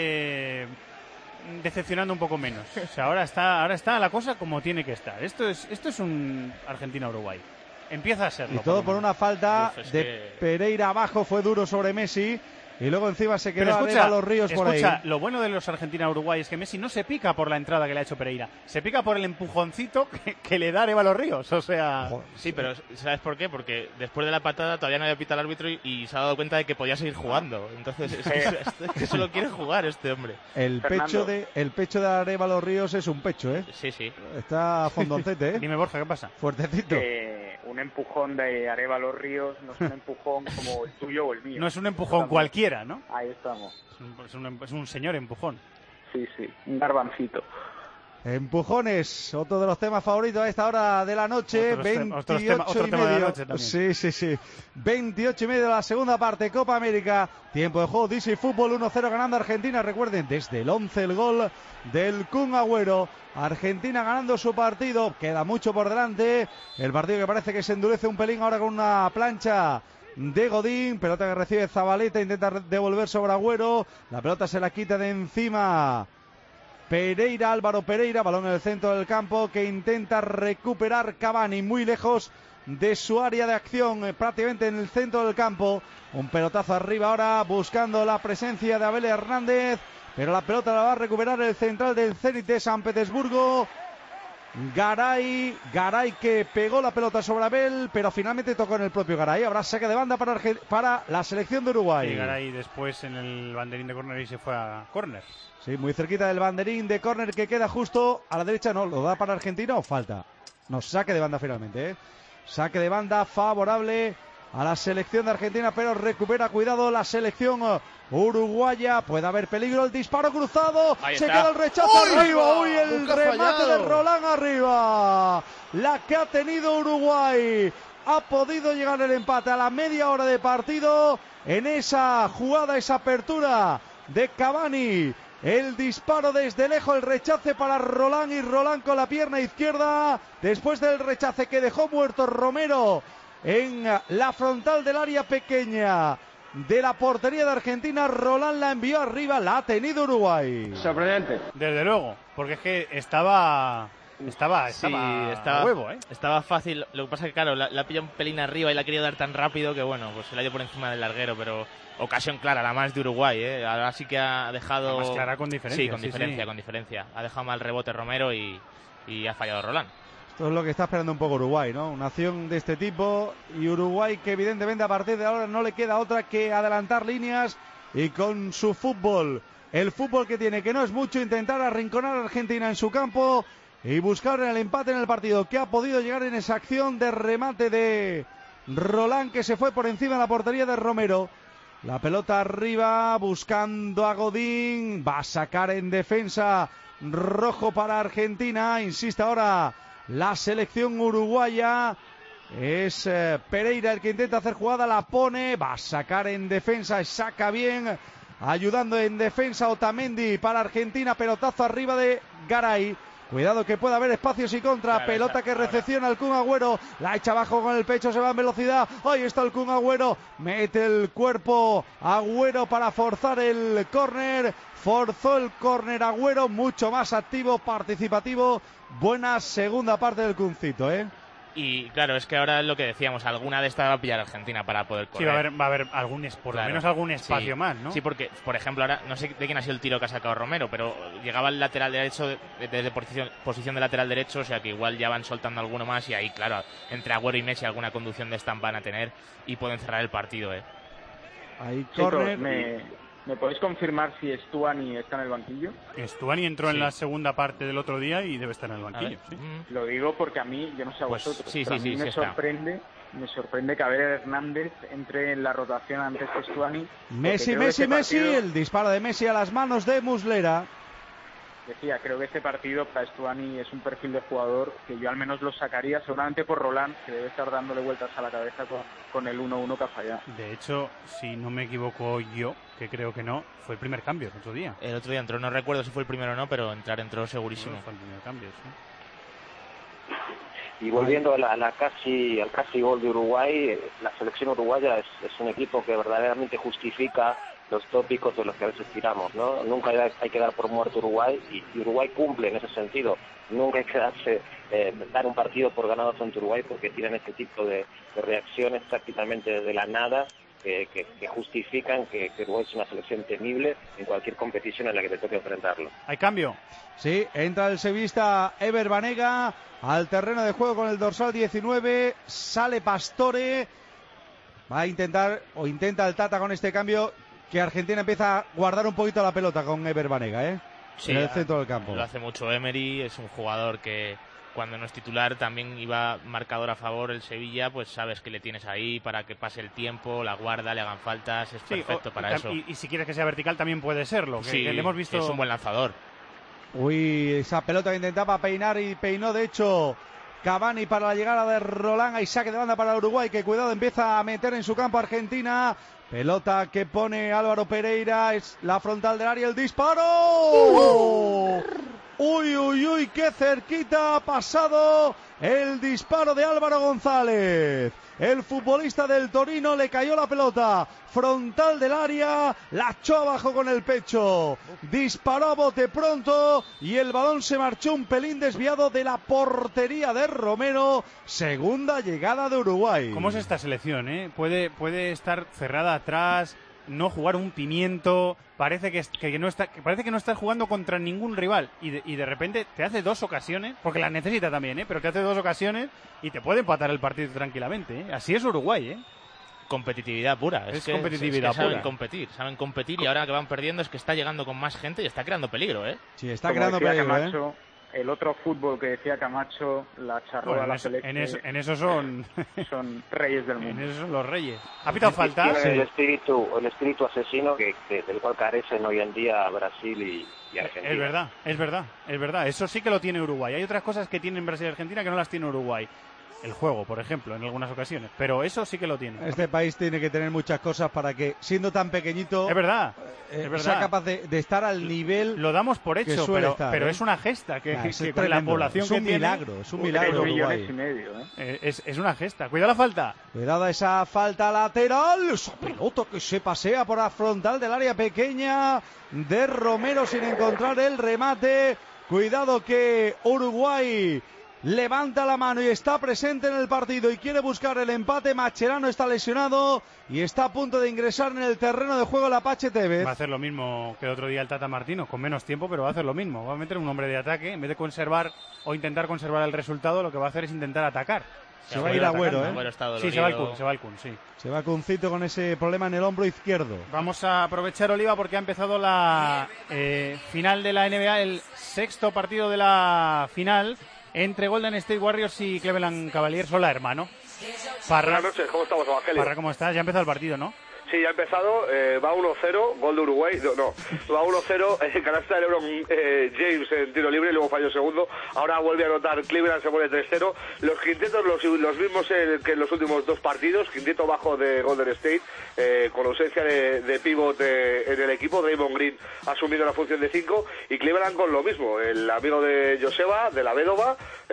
decepcionando un poco menos. O sea, ahora está la cosa como tiene que estar. Esto es un Argentina-Uruguay. Empieza a serlo. Y todo por una falta de Pereira abajo, fue duro sobre Messi. Y luego encima se quedó a los Ríos por ahí. Lo bueno de los Argentina-Uruguay es que Messi no se pica por la entrada que le ha hecho Pereira. Se pica por el empujoncito que le da Areva a los Ríos. O sea... Sí, pero ¿sabes por qué? Porque después de la patada todavía no había pitado el árbitro y se ha dado cuenta de que podía seguir jugando. Entonces es que solo quiere jugar este hombre. El pecho de Areva a los Ríos es un pecho, ¿eh? Sí. Está fondoncete, ¿eh? Dime, Borja, ¿qué pasa? Fuertecito. Un empujón de Areva a los Ríos no es un empujón como el tuyo o el mío. No es un empujón cualquiera, ¿no? Ahí estamos. Es un señor empujón. Sí, un garbancito. Empujones, otro de los temas favoritos a esta hora de la noche. Otro 28 y tema de la medio. noche también. Sí. 28 y medio de la segunda parte, Copa América. Tiempo de juego, DC Fútbol 1-0 ganando Argentina. Recuerden, desde el 11 el gol del Kun Agüero. Argentina ganando su partido. Queda mucho por delante. El partido que parece que se endurece un pelín ahora con una plancha de Godín. Pelota que recibe Zabaleta, intenta devolver sobre Agüero. La pelota se la quita de encima Pereira, Álvaro Pereira, balón en el centro del campo que intenta recuperar Cavani muy lejos de su área de acción, prácticamente en el centro del campo. Un pelotazo arriba ahora buscando la presencia de Abel Hernández, pero la pelota la va a recuperar el central del Zenit de San Petersburgo. Garay que pegó la pelota sobre Abel, pero finalmente tocó en el propio Garay. Habrá saque de banda para la selección de Uruguay. Y Garay después en el banderín de córner y se fue a córner. Sí, muy cerquita del banderín de córner que queda justo a la derecha. No, ¿lo da para Argentina o falta? No, saque de banda finalmente, ¿eh? Saque de banda favorable a la selección de Argentina, pero recupera, cuidado, la selección uruguaya. Puede haber peligro, el disparo cruzado. Se queda el rechazo arriba. Uy, el remate de Roland arriba. La que ha tenido Uruguay. Ha podido llegar el empate a la media hora de partido en esa jugada, esa apertura de Cavani. El disparo desde lejos, el rechace para Roland y Roland con la pierna izquierda. Después del rechace que dejó muerto Romero en la frontal del área pequeña de la portería de Argentina, Roland la envió arriba, la ha tenido Uruguay. Sorprendente. Desde luego, porque es que estaba a huevo, ¿eh? Estaba fácil. Lo que pasa es que, claro, la pilla un pelín arriba y la ha querido dar tan rápido que, bueno, pues se la dio por encima del larguero, pero ocasión clara, la más de Uruguay, ¿eh? Ahora sí que ha dejado... La más clara con diferencia. Sí, con diferencia. Ha dejado mal rebote Romero y ha fallado Roland. Esto es lo que está esperando un poco Uruguay, ¿no? Una acción de este tipo y Uruguay que evidentemente a partir de ahora no le queda otra que adelantar líneas y con su fútbol, el fútbol que tiene, que no es mucho, intentar arrinconar a Argentina en su campo y buscar el empate en el partido, que ha podido llegar en esa acción de remate de Roland que se fue por encima de la portería de Romero. La pelota arriba buscando a Godín, va a sacar en defensa rojo para Argentina, insiste ahora la selección uruguaya. Es Pereira el que intenta hacer jugada, la pone, va a sacar en defensa, saca bien, ayudando en defensa Otamendi para Argentina, pelotazo arriba de Garay. Cuidado que puede haber espacios y contra. Claro, pelota que recepciona el Kun Agüero. La echa abajo con el pecho, se va en velocidad. Ahí está el Kun Agüero. Mete el cuerpo Agüero para forzar el córner. Forzó el córner Agüero, mucho más activo, participativo. Buena segunda parte del Kuncito, ¿eh? Y claro, es que ahora es lo que decíamos, alguna de estas va a pillar Argentina para poder correr. Sí, va a haber por lo menos algún espacio más, ¿no? Sí, porque, por ejemplo, ahora no sé de quién ha sido el tiro que ha sacado Romero, pero llegaba el lateral derecho desde posición de lateral derecho, o sea que igual ya van soltando alguno más y ahí, claro, entre Agüero y Messi alguna conducción de esta van a tener y pueden cerrar el partido, ¿eh? Ahí córner. ¿Me podéis confirmar si Stuani está en el banquillo? Stuani entró en la segunda parte del otro día y debe estar en el banquillo. Sí. Lo digo porque a mí, yo no sé a vosotros, pero a mí me sorprende que Abel Hernández entre en la rotación antes que Stuani. Messi, el disparo de Messi a las manos de Muslera. Decía, creo que este partido para Stuani es un perfil de jugador que yo al menos lo sacaría, seguramente por Roland, que debe estar dándole vueltas a la cabeza con el 1-1 que ha fallado. De hecho, si no me equivoco yo, que creo que no, fue el primer cambio el otro día. El otro día entró, no recuerdo si fue el primero o no, pero entró segurísimo. Fue el primer cambio, sí. Y volviendo al casi gol de Uruguay, la selección uruguaya es un equipo que verdaderamente justifica los tópicos de los que a veces tiramos, ¿no? Nunca hay que dar por muerto Uruguay y Uruguay cumple en ese sentido. Nunca hay que dar un partido por ganado frente a Uruguay porque tienen este tipo de reacciones prácticamente desde la nada que justifican que Uruguay es una selección temible en cualquier competición en la que te toque enfrentarlo. ¿Hay cambio? Sí, entra el sevillista Ever Banega al terreno de juego con el dorsal 19, sale Pastore, va a intenta el Tata con este cambio que Argentina empieza a guardar un poquito la pelota con Ever Banega, sí, en el centro del campo. Lo hace mucho Emery, es un jugador que cuando no es titular también iba marcador a favor el Sevilla, pues sabes que le tienes ahí para que pase el tiempo, la guarda, le hagan faltas, es perfecto para eso. Y si quieres que sea vertical también puede serlo, que le hemos visto... es un buen lanzador. Uy, esa pelota que intentaba peinar y peinó de hecho Cavani para la llegada de Roland. Hay saque de banda para Uruguay, que cuidado, empieza a meter en su campo Argentina. Pelota que pone Álvaro Pereira, es la frontal del área, el disparo. Uy, uy, uy, qué cerquita ha pasado el disparo de Álvaro González. El futbolista del Torino, le cayó la pelota frontal del área, la echó abajo con el pecho, disparó a bote pronto y el balón se marchó un pelín desviado de la portería de Romero. Segunda llegada de Uruguay. ¿Cómo es esta selección, eh? Puede estar cerrada atrás, no jugar un pimiento, parece que no está jugando contra ningún rival y de repente te hace 2 ocasiones, porque las necesita también, pero te hace 2 ocasiones y te puede empatar el partido tranquilamente, Así es Uruguay, Competitividad pura. Es competitividad pura. Saben competir y ahora que van perdiendo es que está llegando con más gente y está creando peligro, Sí, está creando peligro, Camacho, el otro fútbol que decía Camacho, la charroa, la selección. En eso son reyes del mundo. En eso son los reyes. ¿Ha pitado falta? El espíritu asesino del cual carecen hoy en día Brasil y Argentina. Es verdad. Eso sí que lo tiene Uruguay. Hay otras cosas que tienen Brasil y Argentina que no las tiene Uruguay. El juego, por ejemplo, en algunas ocasiones. Pero eso sí que lo tiene. Este país tiene que tener muchas cosas para que, siendo tan pequeñito, es verdad. sea capaz de estar al nivel. Lo damos por hecho, pero es una gesta que con la población que tiene. Es un milagro. 3,5 millones, Es una gesta. Cuidado la falta. Cuidado esa falta lateral. Esa pelota que se pasea por la frontal del área pequeña de Romero sin encontrar el remate. Cuidado que Uruguay levanta la mano y está presente en el partido y quiere buscar el empate. Mascherano está lesionado y está a punto de ingresar en el terreno de juego el Apache Tevez. Va a hacer lo mismo que el otro día el Tata Martino, con menos tiempo, pero va a hacer lo mismo. Va a meter un hombre de ataque, en vez de conservar o intentar conservar el resultado, lo que va a hacer es intentar atacar. Se va a ir Agüero, Sí, se va el Kun, sí. Se va Kuncito con ese problema en el hombro izquierdo. Vamos a aprovechar, Oliva, porque ha empezado la final de la NBA, el 6º partido de la final entre Golden State Warriors y Cleveland Cavaliers. Hola, hermano. Buenas noches, ¿cómo estamos, Evangelio? Parra, ¿cómo estás? Ya ha empezado el partido, ¿no? Sí, ya ha empezado, va 1-0, gol de Uruguay, va 1-0, canasta de LeBron James en tiro libre, luego falló el segundo, ahora vuelve a anotar Cleveland, se pone 3-0, los quintetos los mismos que en los últimos 2 partidos, quinteto bajo de Golden State, con ausencia de pívot en el equipo, Draymond Green ha asumido la función de 5, y Cleveland con lo mismo, el amigo de Joseba, de la Vedova,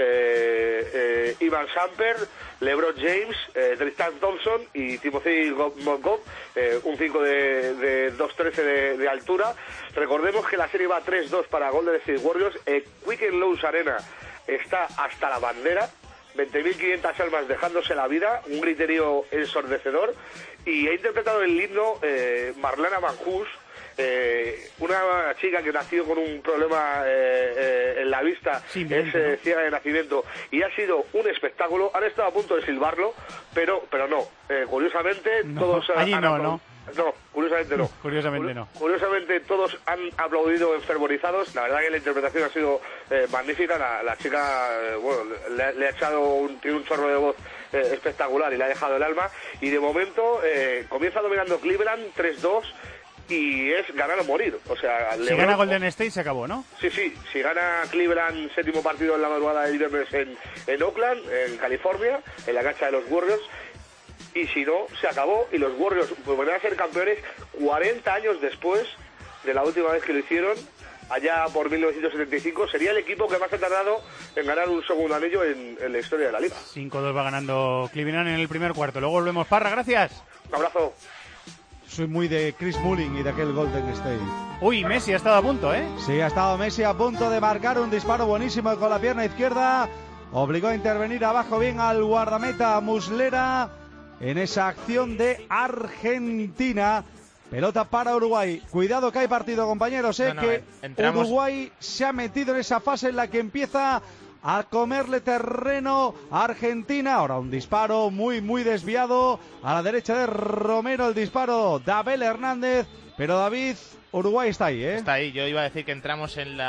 Ivan Samper, LeBron James, Tristan Thompson y Timothy Montgomery, un 5 de 2.13 de altura. Recordemos que la serie va 3-2 para Golden State Warriors. Quicken Loans Arena está hasta la bandera, 20.500 almas dejándose la vida, un griterío ensordecedor, y ha interpretado el himno Marlana Manhus, una chica que nació con un problema en la vista, es ciega de nacimiento, y ha sido un espectáculo. Han estado a punto de silbarlo, pero no. Curiosamente, todos curiosamente no. Curiosamente todos han aplaudido enfervorizados. La verdad que la interpretación ha sido magnífica. La chica, le ha echado tiene un chorro de voz espectacular y le ha dejado el alma. Y de momento comienza dominando Cleveland 3-2. Y es ganar o morir. O sea, si gana Golden State se acabó, ¿no? Sí. Si gana Cleveland, 7º partido en la madrugada del viernes en Oakland, en California, en la cancha de los Warriors. Y si no, se acabó. Y los Warriors volverán a ser campeones 40 años después de la última vez que lo hicieron, allá por 1975. Sería el equipo que más ha tardado en ganar un segundo anillo en la historia de la liga. 5-2 va ganando Cleveland en el primer cuarto. Luego volvemos. Parra, gracias. Un abrazo. Soy muy de Chris Mullin y de aquel Golden State. Uy, Messi ha estado a punto, ¿eh? Sí, ha estado Messi a punto de marcar un disparo buenísimo con la pierna izquierda. Obligó a intervenir abajo bien al guardameta Muslera en esa acción de Argentina. Pelota para Uruguay. Cuidado que hay partido, compañeros, Uruguay se ha metido en esa fase en la que empieza a comerle terreno a Argentina. Ahora un disparo muy desviado a la derecha de Romero, el disparo de Abel Hernández, pero David, Uruguay está ahí, Está ahí. Yo iba a decir que entramos en la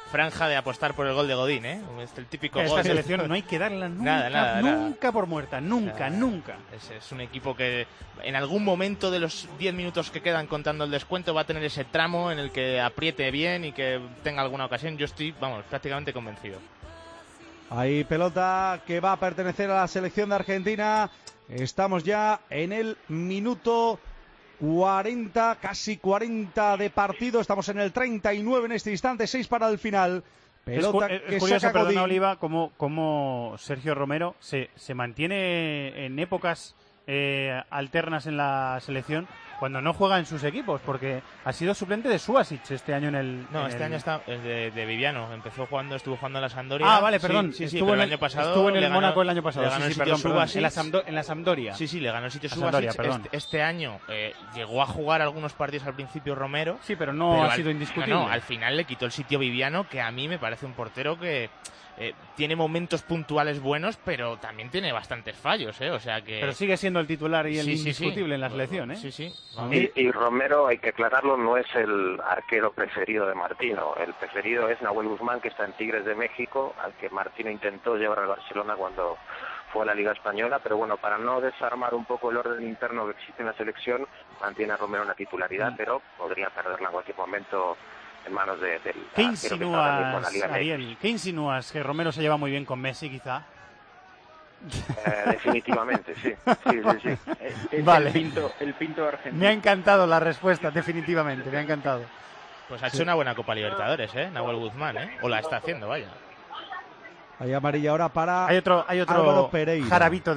franja de apostar por el gol de Godín, ¿eh? Es el típico Esta gol. selección no hay que darla nunca, nunca por muerta, nunca. Es un equipo que en algún momento de los 10 minutos que quedan contando el descuento va a tener ese tramo en el que apriete bien y que tenga alguna ocasión. Yo estoy, prácticamente convencido. Hay pelota que va a pertenecer a la selección de Argentina. Estamos ya en el minuto 40, casi 40 de partido. Estamos en el 39 en este instante, 6 para el final. Pelota es curioso, perdona, Oliva, cómo Sergio Romero se mantiene en épocas alternas en la selección cuando no juega en sus equipos, porque ha sido suplente de Suasic este año en el... No, este año está de Viviano. Estuvo jugando en la Sampdoria. Ah, vale, perdón. Sí, estuvo el año pasado. Estuvo en el Mónaco el año pasado. Le ganó el sitio perdón. En la Sampdoria. Sí, le ganó el sitio Suasic. Este año llegó a jugar algunos partidos al principio Romero. Sí, pero no ha sido indiscutible. No, al final le quitó el sitio Viviano, que a mí me parece un portero que... tiene momentos puntuales buenos, pero también tiene bastantes fallos, o sea que... Pero sigue siendo el titular y el indiscutible en la selección, ¿eh? Sí. Y Romero, hay que aclararlo, no es el arquero preferido de Martino. El preferido es Nahuel Guzmán, que está en Tigres de México, al que Martino intentó llevar al Barcelona cuando fue a la Liga Española, pero bueno, para no desarmar un poco el orden interno que existe en la selección, mantiene a Romero en la titularidad, pero podría perderla en cualquier momento en manos del ¿Qué insinúas, Ariel? ¿Qué insinúas? ¿Que Romero se lleva muy bien con Messi, quizá? Definitivamente, sí. Vale. El pinto argentino. Me ha encantado la respuesta, definitivamente, me ha encantado. Pues ha hecho una buena Copa Libertadores, Nahuel Guzmán, o la está haciendo, vaya. Hay amarilla ahora para Hay otro Álvaro Pereira. jarabito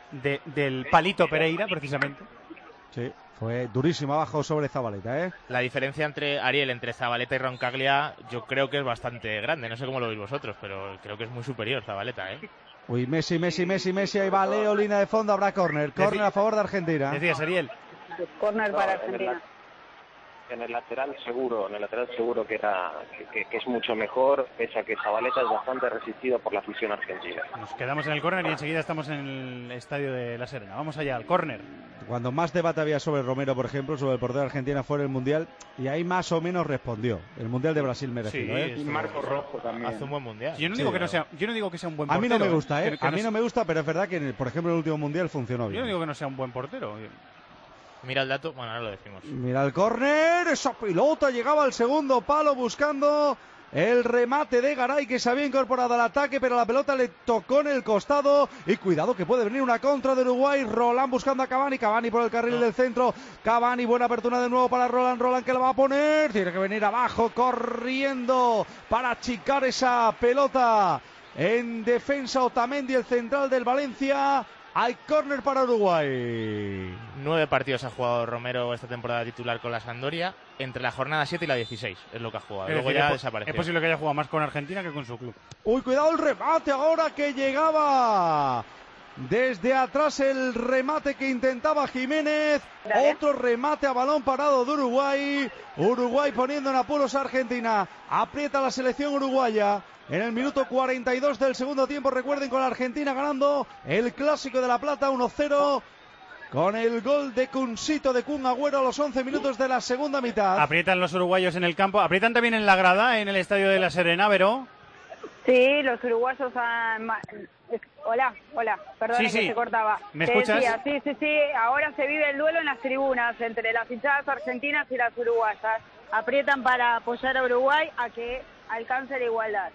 del Palito Pereira, precisamente. Sí, fue durísimo abajo sobre Zabaleta, La diferencia entre Zabaleta y Roncaglia yo creo que es bastante grande. No sé cómo lo veis vosotros, pero creo que es muy superior Zabaleta, Uy, Messi, ahí va Leo, línea de fondo, habrá córner a favor de Argentina. Decías, Ariel. Córner para Argentina. En el lateral seguro que es mucho mejor, pese a que Zabaleta es bastante resistido por la afición argentina. Nos quedamos en el córner y enseguida estamos en el estadio de La Serena. Vamos allá, al córner. Cuando más debate había sobre Romero, por ejemplo, sobre el portero de Argentina fuera el Mundial, y ahí más o menos respondió. El Mundial de Brasil merecido, y Marco Rojo también. Hace un buen Mundial. Yo no digo que sea un buen portero. A mí no me gusta, A mí no me gusta, pero es verdad que, por ejemplo, el último Mundial funcionó bien. Yo no digo que no sea un buen portero. Mira el dato, ahora lo decimos. Mira el córner, esa pelota llegaba al segundo palo buscando el remate de Garay, que se había incorporado al ataque, pero la pelota le tocó en el costado. Y cuidado que puede venir una contra de Uruguay. Roland buscando a Cavani por el carril del centro. Cavani, buena apertura de nuevo para Roland que la va a poner. Tiene que venir abajo corriendo para achicar esa pelota. En defensa Otamendi, el central del Valencia. Hay córner para Uruguay. 9 partidos ha jugado Romero esta temporada titular con la Sampdoria, entre la jornada 7 y la 16 es lo que ha jugado. Luego ya desapareció. Es posible que haya jugado más con Argentina que con su club. Uy, cuidado el remate ahora que llegaba. Desde atrás el remate que intentaba Jiménez. Otro remate a balón parado de Uruguay. Uruguay poniendo en apuros a Argentina. Aprieta la selección uruguaya. En el minuto 42 del segundo tiempo, recuerden, con la Argentina ganando el Clásico de La Plata 1-0 con el gol de Cunsito de Kun Agüero a los 11 minutos de la segunda mitad. Aprietan los uruguayos en el campo, aprietan también en la grada, en el estadio de La Serena, Vero. Sí, los uruguayos han... Hola, perdón, que se cortaba. ¿Me escuchas? Decía, sí, ahora se vive el duelo en las tribunas entre las hinchadas argentinas y las uruguayas. Aprietan para apoyar a Uruguay a que alcance la igualdad.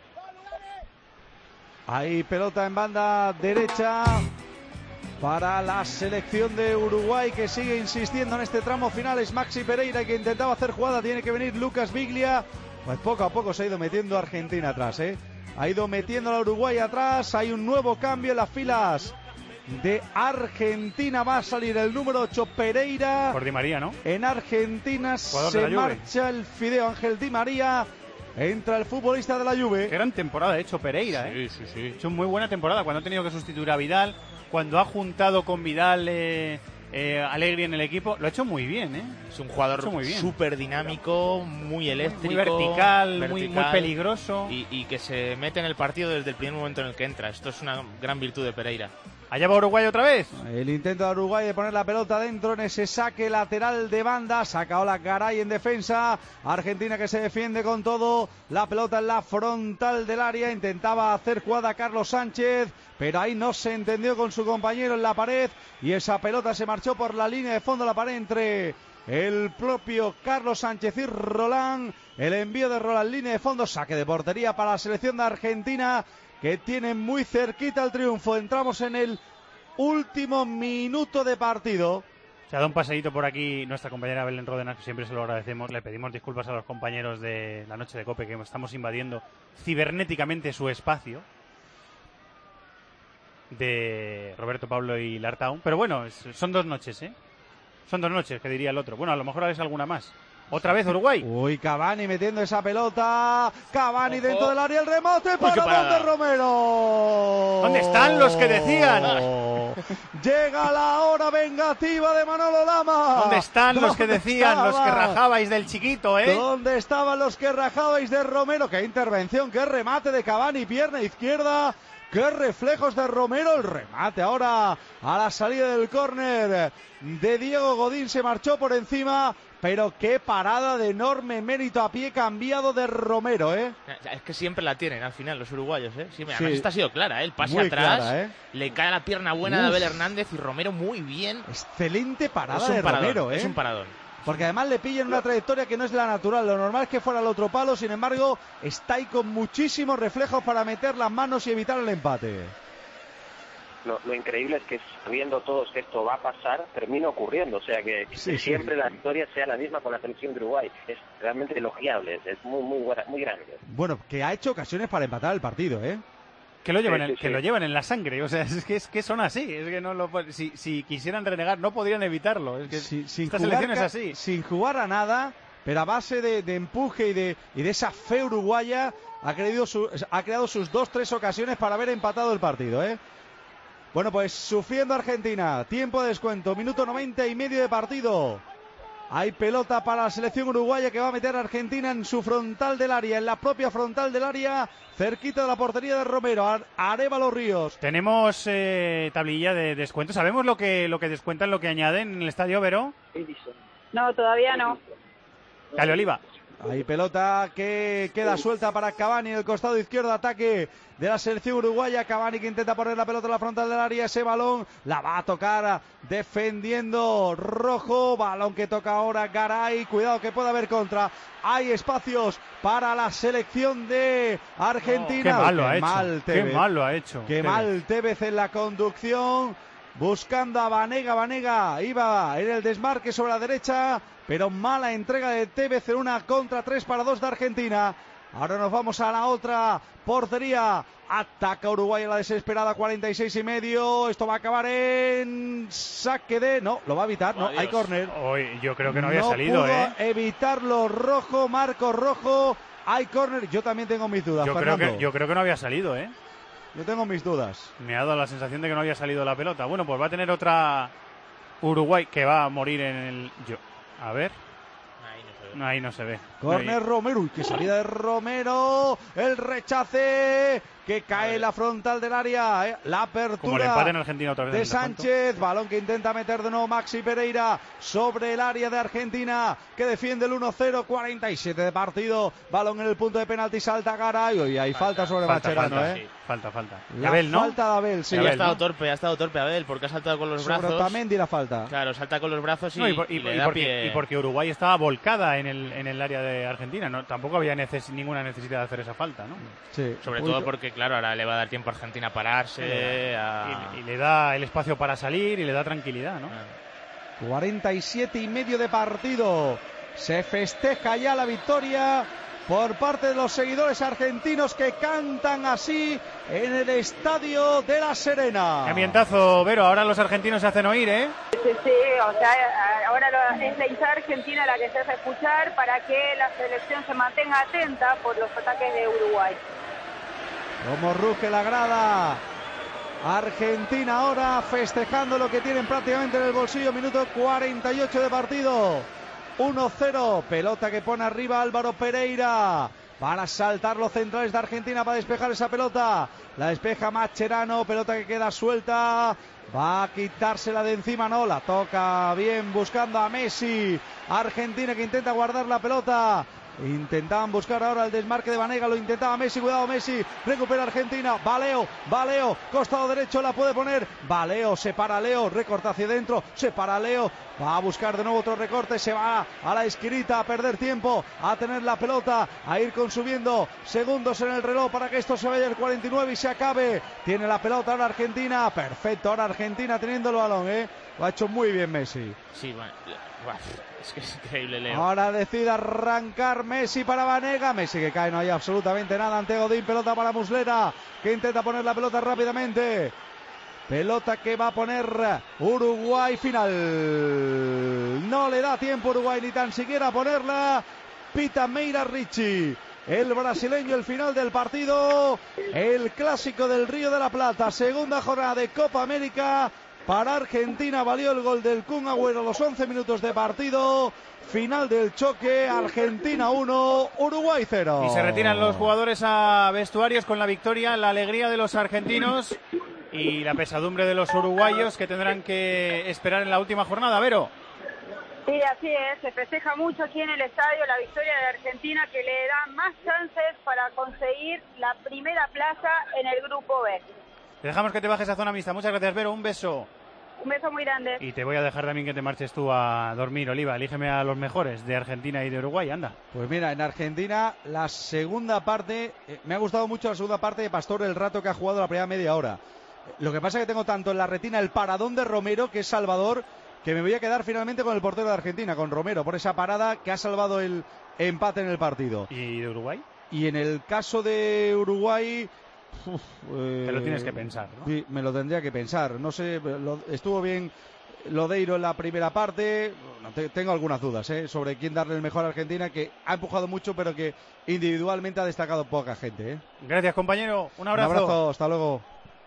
Hay pelota en banda derecha para la selección de Uruguay, que sigue insistiendo en este tramo final. Es Maxi Pereira, que intentaba hacer jugada. Tiene que venir Lucas Biglia. Pues poco a poco se ha ido metiendo Argentina atrás, Ha ido metiendo a Uruguay atrás. Hay un nuevo cambio en las filas de Argentina. Va a salir el número 8, Pereira. Por Di María, ¿no? En Argentina se marcha el Fideo Ángel Di María. Entra el futbolista de la Juve. Qué gran temporada ha hecho Pereira, Sí. Ha hecho muy buena temporada cuando ha tenido que sustituir a Vidal, cuando ha juntado con Vidal Allegri en el equipo. Lo ha hecho muy bien, Es un jugador súper dinámico, muy eléctrico. Muy vertical. Muy peligroso. Y que se mete en el partido desde el primer momento en el que entra. Esto es una gran virtud de Pereira. Allá va Uruguay otra vez. El intento de Uruguay de poner la pelota dentro en ese saque lateral de banda. Saca Ola Garay en defensa. Argentina que se defiende con todo. La pelota en la frontal del área. Intentaba hacer jugada Carlos Sánchez, pero ahí no se entendió con su compañero en la pared. Y esa pelota se marchó por la línea de fondo de la pared entre el propio Carlos Sánchez y Roland. El envío de Roland, línea de fondo. Saque de portería para la selección de Argentina, que tiene muy cerquita el triunfo. Entramos en el último minuto de partido. Se ha dado un paseíto por aquí nuestra compañera Belén Ródenas, que siempre se lo agradecemos. Le pedimos disculpas a los compañeros de la noche de COPE, que estamos invadiendo cibernéticamente su espacio, de Roberto, Pablo y Lartaun. Pero bueno, son 2 noches, ¿eh? Son 2 noches, que diría el otro. Bueno, a lo mejor es alguna más. Otra vez Uruguay. Uy, Cavani metiendo esa pelota. Cavani dentro del área, el remate para de Romero. ¿Dónde están los que decían? Llega la hora vengativa de Manolo Lama. ¿Dónde están los que decían, los que rajabais del chiquito, ¿Dónde estaban los que rajabais de Romero? Qué intervención, qué remate de Cavani, pierna izquierda. ¡Qué reflejos de Romero! El remate ahora a la salida del córner de Diego Godín. Se marchó por encima, pero qué parada de enorme mérito a pie cambiado de Romero, ¿eh? Es que siempre la tienen al final los uruguayos, ¿eh? Sí, además Sí. esta ha sido clara, ¿eh? El pase Muy atrás, clara, le cae la pierna buena de Abel Hernández y Romero muy bien. Excelente parada Es un de paradón, Romero, ¿eh? es un paradón. Porque además le pillan una trayectoria que no es la natural. Lo normal es que fuera al otro palo. Sin embargo, está ahí con muchísimos reflejos para meter las manos y evitar el empate. Lo increíble es que sabiendo todos que esto va a pasar, termina ocurriendo. O sea, que siempre la historia sea la misma con la selección de Uruguay. Es realmente elogiable, es muy grande. Bueno, que ha hecho ocasiones para empatar el partido, ¿eh? Que lo llevan, que lo llevan en la sangre, o sea, es que son así, es que no lo, si quisieran renegar no podrían evitarlo, es que esta selección es así. Sin jugar a nada, pero a base de empuje y de esa fe uruguaya ha creado sus 2-3 ocasiones para haber empatado el partido, ¿eh? Bueno, pues sufriendo Argentina, tiempo de descuento, minuto 90 y medio de partido. Hay pelota para la selección uruguaya que va a meter a Argentina en su frontal del área, en la propia frontal del área, cerquita de la portería de Romero. Arévalo Ríos. Tenemos tablilla de descuento. ¿Sabemos lo que descuentan, lo que añaden en el estadio, Vero? No, todavía no. Dale, Oliva. Hay pelota que queda suelta para Cavani en el costado izquierdo, ataque de la selección uruguaya. Cavani que intenta poner la pelota en la frontal del área, ese balón la va a tocar defendiendo Rojo, balón que toca ahora Garay, cuidado que puede haber contra, hay espacios para la selección de Argentina. Qué mal lo ha hecho, qué mal lo ha hecho. Qué mal Tevez en la conducción, buscando a Vanega iba en el desmarque sobre la derecha, pero mala entrega de Tevez en una contra 3-2 de Argentina. Ahora nos vamos a la otra portería. Ataca Uruguay a la desesperada, 46 y medio. Esto va a acabar en saque de... No, lo va a evitar, no, hay córner. Yo creo que no había salido, pudo evitarlo Rojo, Marcos Rojo. Hay córner, yo también tengo mis dudas, yo creo que no había salido, ¿eh? Yo tengo mis dudas. Me ha dado la sensación de que no había salido la pelota. Bueno, pues va a tener otra Uruguay que va a morir en el... A ver. Ahí no se ve. Corner Romero. Uy, qué salida de Romero. El rechace que cae en la frontal del área. La apertura. Como el empate en Argentina otra vez. De Sánchez. Balón que intenta meter de nuevo Maxi Pereira sobre el área de Argentina, que defiende el 1-0. 47 de partido. Balón en el punto de penalti. Salta Garay. Y hay falta sobre Mascherano, sí. Falta. La Abel, ¿no? falta de Abel, sí. Ha estado torpe Abel, porque ha saltado con los brazos. Sobre Otamendi la falta. Claro, salta con los brazos y porque Uruguay estaba volcada en el área de Argentina. No, tampoco había ninguna necesidad de hacer esa falta, ¿no? Sí. Sobre todo porque, claro, ahora le va a dar tiempo a Argentina a pararse. Y le da el espacio para salir y le da tranquilidad, ¿no? 47 y medio de partido. Se festeja ya la victoria por parte de los seguidores argentinos que cantan así en el estadio de La Serena. Ambientazo, Vero, ahora los argentinos se hacen oír, ¿eh? Sí, o sea, ahora es la hinchada argentina la que se hace escuchar para que la selección se mantenga atenta por los ataques de Uruguay. Como ruge la grada. Argentina ahora festejando lo que tienen prácticamente en el bolsillo. Minuto 48 de partido. 1-0, pelota que pone arriba Álvaro Pereira, Van a saltar los centrales de Argentina para despejar esa pelota. La despeja Mascherano, pelota que queda suelta. Va a quitársela de encima, no, la toca bien buscando a Messi. Argentina que intenta guardar la pelota. Intentaban buscar ahora el desmarque de Vanega, lo intentaba Messi, cuidado Messi, recupera Argentina, va Leo, costado derecho la puede poner, va Leo, se para Leo, recorta hacia adentro, se para Leo, va a buscar de nuevo otro recorte, se va a la esquinita a perder tiempo, a tener la pelota, a ir consumiendo segundos en el reloj para que esto se vaya al 49 y se acabe. Tiene la pelota ahora Argentina, perfecto, ahora Argentina teniendo el balón, lo ha hecho muy bien Messi. Sí, bueno, es que es increíble, Leo. Ahora decide arrancar Messi para Vanega. Messi que cae, no hay absolutamente nada ante Godín. Pelota para Muslera, que intenta poner la pelota rápidamente. Pelota que va a poner Uruguay. Final. No le da tiempo Uruguay ni tan siquiera a ponerla. Pita Meira Ricci, el brasileño, el final del partido. El clásico del Río de la Plata. Segunda jornada de Copa América. Para Argentina valió el gol del Kun Agüero los 11 minutos de partido. Final del choque, Argentina 1, Uruguay 0. Y se retiran los jugadores a vestuarios con la victoria, la alegría de los argentinos y la pesadumbre de los uruguayos que tendrán que esperar en la última jornada. Vero. Sí, así es, se festeja mucho aquí en el estadio la victoria de Argentina, que le da más chances para conseguir la primera plaza en el grupo B. Te dejamos que te bajes a zona mixta. Muchas gracias, Vero. Un beso. Un beso muy grande. Y te voy a dejar también que te marches tú a dormir, Oliva. Elígeme a los mejores de Argentina y de Uruguay, anda. Pues mira, en Argentina la segunda parte, me ha gustado mucho la segunda parte de Pastor, el rato que ha jugado la primera media hora. Lo que pasa es que tengo tanto en la retina el paradón de Romero, que es salvador, que me voy a quedar finalmente con el portero de Argentina, con Romero, por esa parada que ha salvado el empate en el partido. ¿Y de Uruguay? Y en el caso de Uruguay... te lo tienes que pensar, ¿no? Sí, me lo tendría que pensar. No sé, estuvo bien Lodeiro en la primera parte. Tengo algunas dudas sobre quién darle el mejor a Argentina, que ha empujado mucho, pero que individualmente ha destacado poca gente. Gracias, compañero. Un abrazo. Un abrazo, hasta luego.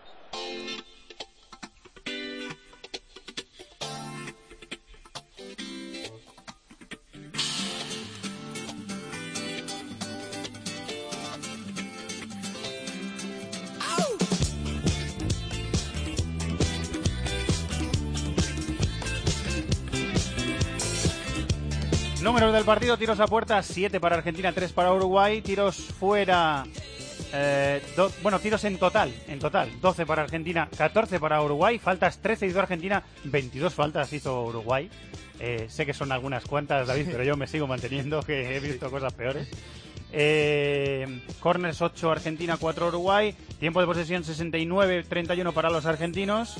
Números del partido: tiros a puerta 7 para Argentina, 3 para Uruguay, tiros fuera, tiros en total 12 para Argentina, 14 para Uruguay, faltas 13 hizo Argentina, 22 faltas hizo Uruguay. Sé que son algunas cuantas, David, pero yo me sigo manteniendo, que he visto cosas peores. Corners 8 Argentina, 4 Uruguay, tiempo de posesión 69-31 para los argentinos.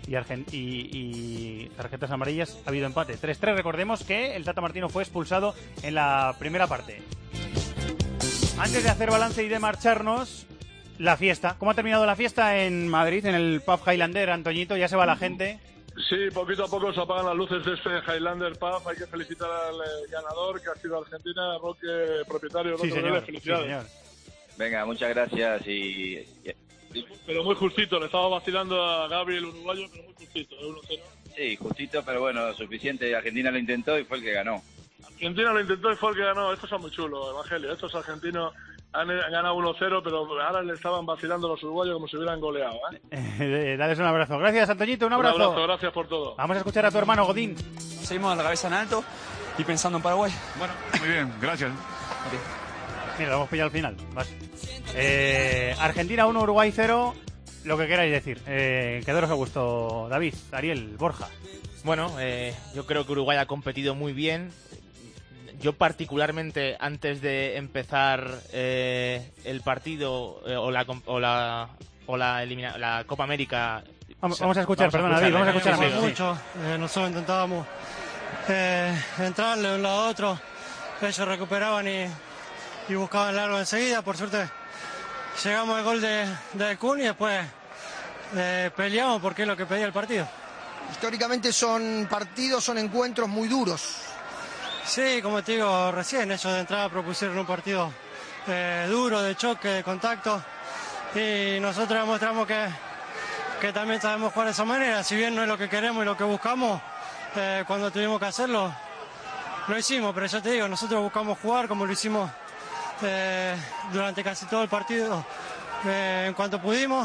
Y tarjetas amarillas, ha habido empate 3-3. Recordemos que el Tata Martino fue expulsado en la primera parte. Antes de hacer balance y de marcharnos, la fiesta. ¿Cómo ha terminado la fiesta en Madrid, en el Pub Highlander, Antoñito? ¿Ya se va la gente? Sí, poquito a poco se apagan las luces de este Highlander Pub. Hay que felicitar al ganador, que ha sido Argentina, Roque, propietario. Sí, señor. Felicidades. Sí, señor. Venga, muchas gracias Pero muy justito, le estaba vacilando a Gaby el uruguayo, pero muy justito, 1-0. Sí, justito, pero bueno, suficiente. Argentina lo intentó y fue el que ganó. Argentina lo intentó y fue el que ganó. Estos son muy chulos, Evangelio. Estos argentinos han ganado 1-0, pero ahora le estaban vacilando los uruguayos como si hubieran goleado. Dales un abrazo. Gracias, Antoñito, un abrazo. Un abrazo, gracias por todo. Vamos a escuchar a tu hermano Godín. Seguimos la cabeza en alto y pensando en Paraguay. Bueno, muy bien, gracias. Mira, lo hemos pillado al final. Argentina 1, Uruguay 0. Lo que queráis decir. Quedaros a gusto, David, Ariel, Borja. Bueno, yo creo que Uruguay ha competido muy bien. Yo particularmente, antes de empezar el partido la Copa América... Vamos a escuchar, perdona, David, vamos a escuchar. Mucho. Nosotros intentábamos entrarle de un lado a otro. Ellos recuperaban y buscaban largo enseguida. Por suerte llegamos al gol de Kun y después peleamos porque es lo que pedía el partido. Históricamente son encuentros muy duros. Sí, como te digo recién, ellos de entrada propusieron un partido duro, de choque, de contacto, y nosotros demostramos que también sabemos jugar de esa manera. Si bien no es lo que queremos y lo que buscamos, cuando tuvimos que hacerlo, lo hicimos, pero ya te digo, nosotros buscamos jugar como lo hicimos durante casi todo el partido. En cuanto pudimos,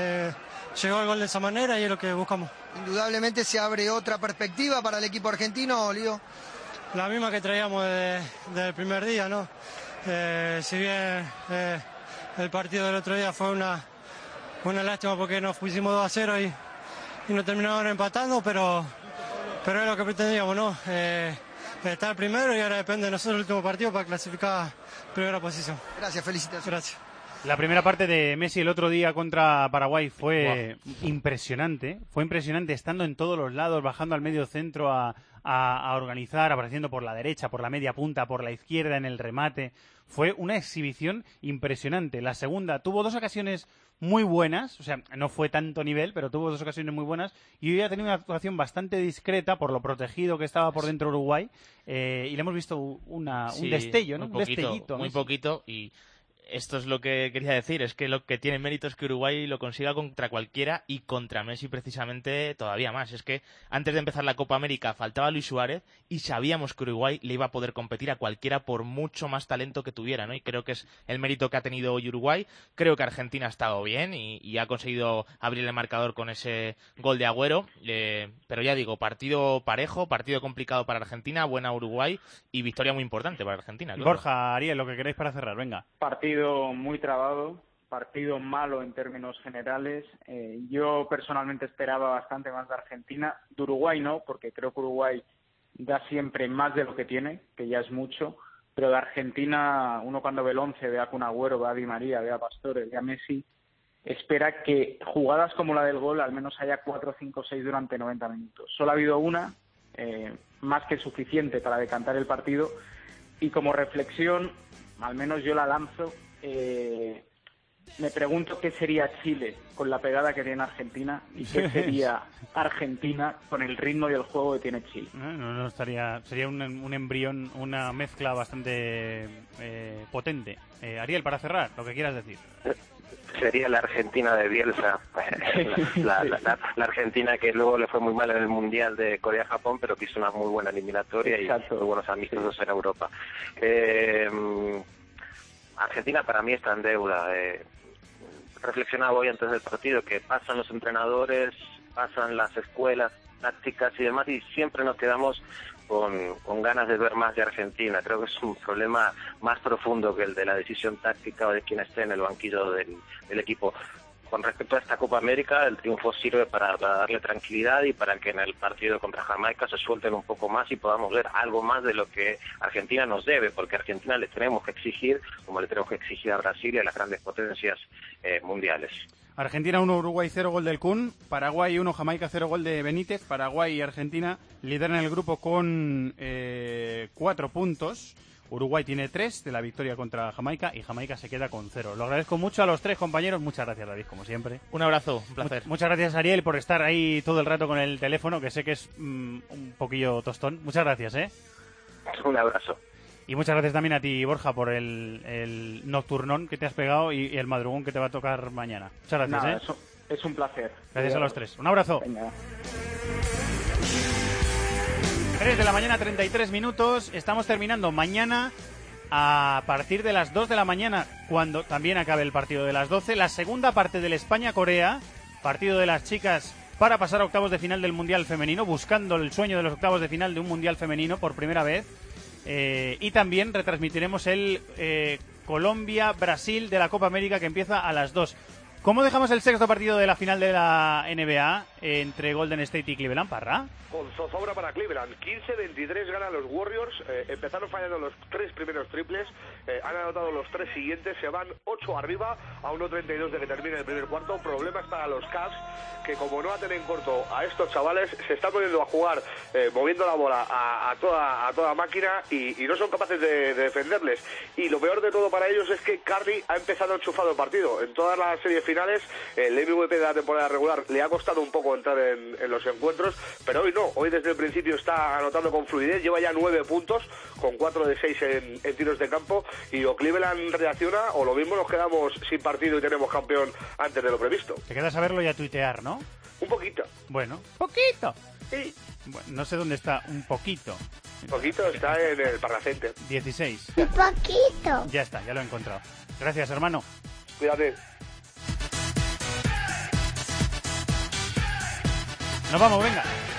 llegó el gol de esa manera y es lo que buscamos. Indudablemente se abre otra perspectiva para el equipo argentino, Lío. La misma que traíamos desde el primer día, ¿no? Si bien el partido del otro día fue una lástima porque nos pusimos 2-0 y nos terminaron empatando, pero es lo que pretendíamos, ¿no? Estar primero y ahora depende de nosotros el último partido para clasificar primera posición. Gracias, felicitaciones. Gracias. La primera parte de Messi el otro día contra Paraguay fue impresionante. Fue impresionante estando en todos los lados, bajando al medio centro a organizar, apareciendo por la derecha, por la media punta, por la izquierda en el remate. Fue una exhibición impresionante. La segunda tuvo 2 ocasiones muy buenas, o sea, no fue tanto nivel, pero tuvo 2 ocasiones muy buenas, y hoy ha tenido una actuación bastante discreta por lo protegido que estaba por dentro Uruguay, y le hemos visto un destello, ¿no? Un destellito. Muy poquito, y esto es lo que quería decir, es que lo que tiene mérito es que Uruguay lo consiga contra cualquiera y contra Messi precisamente todavía más. Es que antes de empezar la Copa América faltaba Luis Suárez y sabíamos que Uruguay le iba a poder competir a cualquiera por mucho más talento que tuviera, ¿no? Y creo que es el mérito que ha tenido hoy Uruguay. Creo que Argentina ha estado bien y ha conseguido abrir el marcador con ese gol de Agüero, pero ya digo, partido parejo, partido complicado para Argentina, buena Uruguay y victoria muy importante para Argentina. Claro. Borja, Ariel, lo que queréis para cerrar, venga. Partido muy trabado, partido malo en términos generales. Yo personalmente esperaba bastante más de Argentina, de Uruguay no, porque creo que Uruguay da siempre más de lo que tiene, que ya es mucho, pero de Argentina, uno cuando ve el 11, ve a Kun Agüero, ve a Di María, ve a Pastore, ve a Messi, espera que jugadas como la del gol al menos haya 4, 5, 6 durante 90 minutos. Solo ha habido una, más que suficiente para decantar el partido, y como reflexión, al menos yo la lanzo, me pregunto qué sería Chile con la pegada que tiene Argentina y qué sería Argentina con el ritmo y el juego que tiene Chile. No estaría, sería un embrión, una mezcla bastante potente. Ariel, para cerrar, lo que quieras decir. Sería la Argentina de Bielsa, la Argentina que luego le fue muy mal en el Mundial de Corea-Japón, pero que hizo una muy buena eliminatoria. Exacto. Y muy buenos amistosos en Europa. Argentina para mí está en deuda. Reflexionaba hoy antes del partido que pasan los entrenadores, pasan las escuelas tácticas y demás, y siempre nos quedamos con ganas de ver más de Argentina. Creo que es un problema más profundo que el de la decisión táctica o de quien esté en el banquillo del equipo. Con respecto a esta Copa América, el triunfo sirve para darle tranquilidad y para que en el partido contra Jamaica se suelten un poco más y podamos ver algo más de lo que Argentina nos debe, porque a Argentina le tenemos que exigir, como le tenemos que exigir a Brasil y a las grandes potencias mundiales. Argentina 1, Uruguay 0, gol del Kun. Paraguay 1, Jamaica 0, gol de Benítez. Paraguay y Argentina lideran el grupo con 4 puntos. Uruguay tiene 3 de la victoria contra Jamaica y Jamaica se queda con 0. Lo agradezco mucho a los 3 compañeros. Muchas gracias, David, como siempre. Un abrazo, un placer. Muchas gracias, Ariel, por estar ahí todo el rato con el teléfono, que sé que es un poquillo tostón. Muchas gracias, ¿eh? Un abrazo. Y muchas gracias también a ti, Borja, por el nocturnón que te has pegado y el madrugón que te va a tocar mañana. Muchas gracias. Nada, es un placer. Gracias a los 3. Un abrazo. Venga. 3 de la mañana, 33 minutos. Estamos terminando mañana a partir de las 2 de la mañana, cuando también acabe el partido de las 12. La segunda parte del España-Corea, partido de las chicas para pasar a octavos de final del Mundial Femenino, buscando el sueño de los octavos de final de un Mundial Femenino por primera vez. Y también retransmitiremos el Colombia-Brasil de la Copa América, que empieza a las 2. ¿Cómo dejamos el sexto partido de la final de la NBA entre Golden State y Cleveland, Parra? Con zozobra para Cleveland. 15-23 ganan los Warriors. Empezaron fallando los 3 primeros triples. Han anotado los 3 siguientes. Se van 8 arriba a 1.32 de que termine el primer cuarto. Problemas para los Cavs, que como no aten en corto a estos chavales, se están poniendo a jugar moviendo la bola a toda máquina y no son capaces de defenderles. Y lo peor de todo para ellos es que Curry ha empezado enchufado el partido. En todas las series finales, el MVP de la temporada regular le ha costado un poco entrar en los encuentros, pero hoy no. Hoy desde el principio está anotando con fluidez, lleva ya 9 puntos, con 4 de 6 en tiros de campo, y o Cleveland reacciona o lo mismo nos quedamos sin partido y tenemos campeón antes de lo previsto. Te quedas a verlo y a tuitear, ¿no? Un poquito. Bueno, poquito. Sí. Bueno, no sé dónde está un poquito. Un poquito está en el Parlacenter. 16. Un poquito. Ya está, ya lo he encontrado. Gracias, hermano. Cuídate. Nos vamos, venga.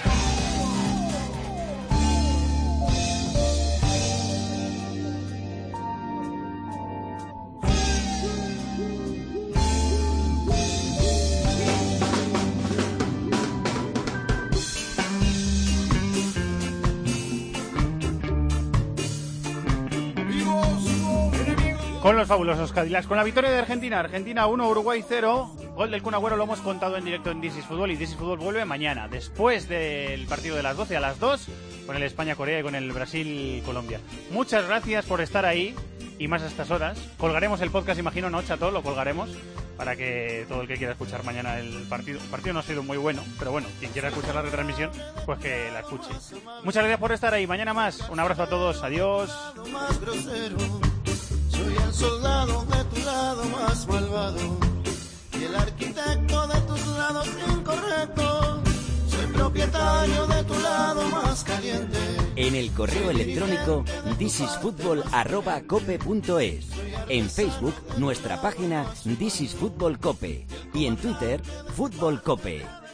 Con los fabulosos Cadillacs, con la victoria de Argentina, Argentina 1, Uruguay 0, gol del Kun Agüero, lo hemos contado en directo en This is Football, y This is Football vuelve mañana, después del partido de las 12 a las 2, con el España-Corea y con el Brasil-Colombia. Muchas gracias por estar ahí, y más a estas horas. Colgaremos el podcast, imagino, ¿no, Chato? Lo colgaremos, para que todo el que quiera escuchar mañana el partido no ha sido muy bueno, pero bueno, quien quiera escuchar la retransmisión, pues que la escuche. Muchas gracias por estar ahí, mañana más, un abrazo a todos, adiós. Soy el soldado de tu lado más malvado y el arquitecto de tus lados incorrectos. Soy propietario de tu lado más caliente. En el correo electrónico thisisfutbol@cope.es. En Facebook, nuestra página This is Fútbol Cope. Y en Twitter, Fútbol Cope.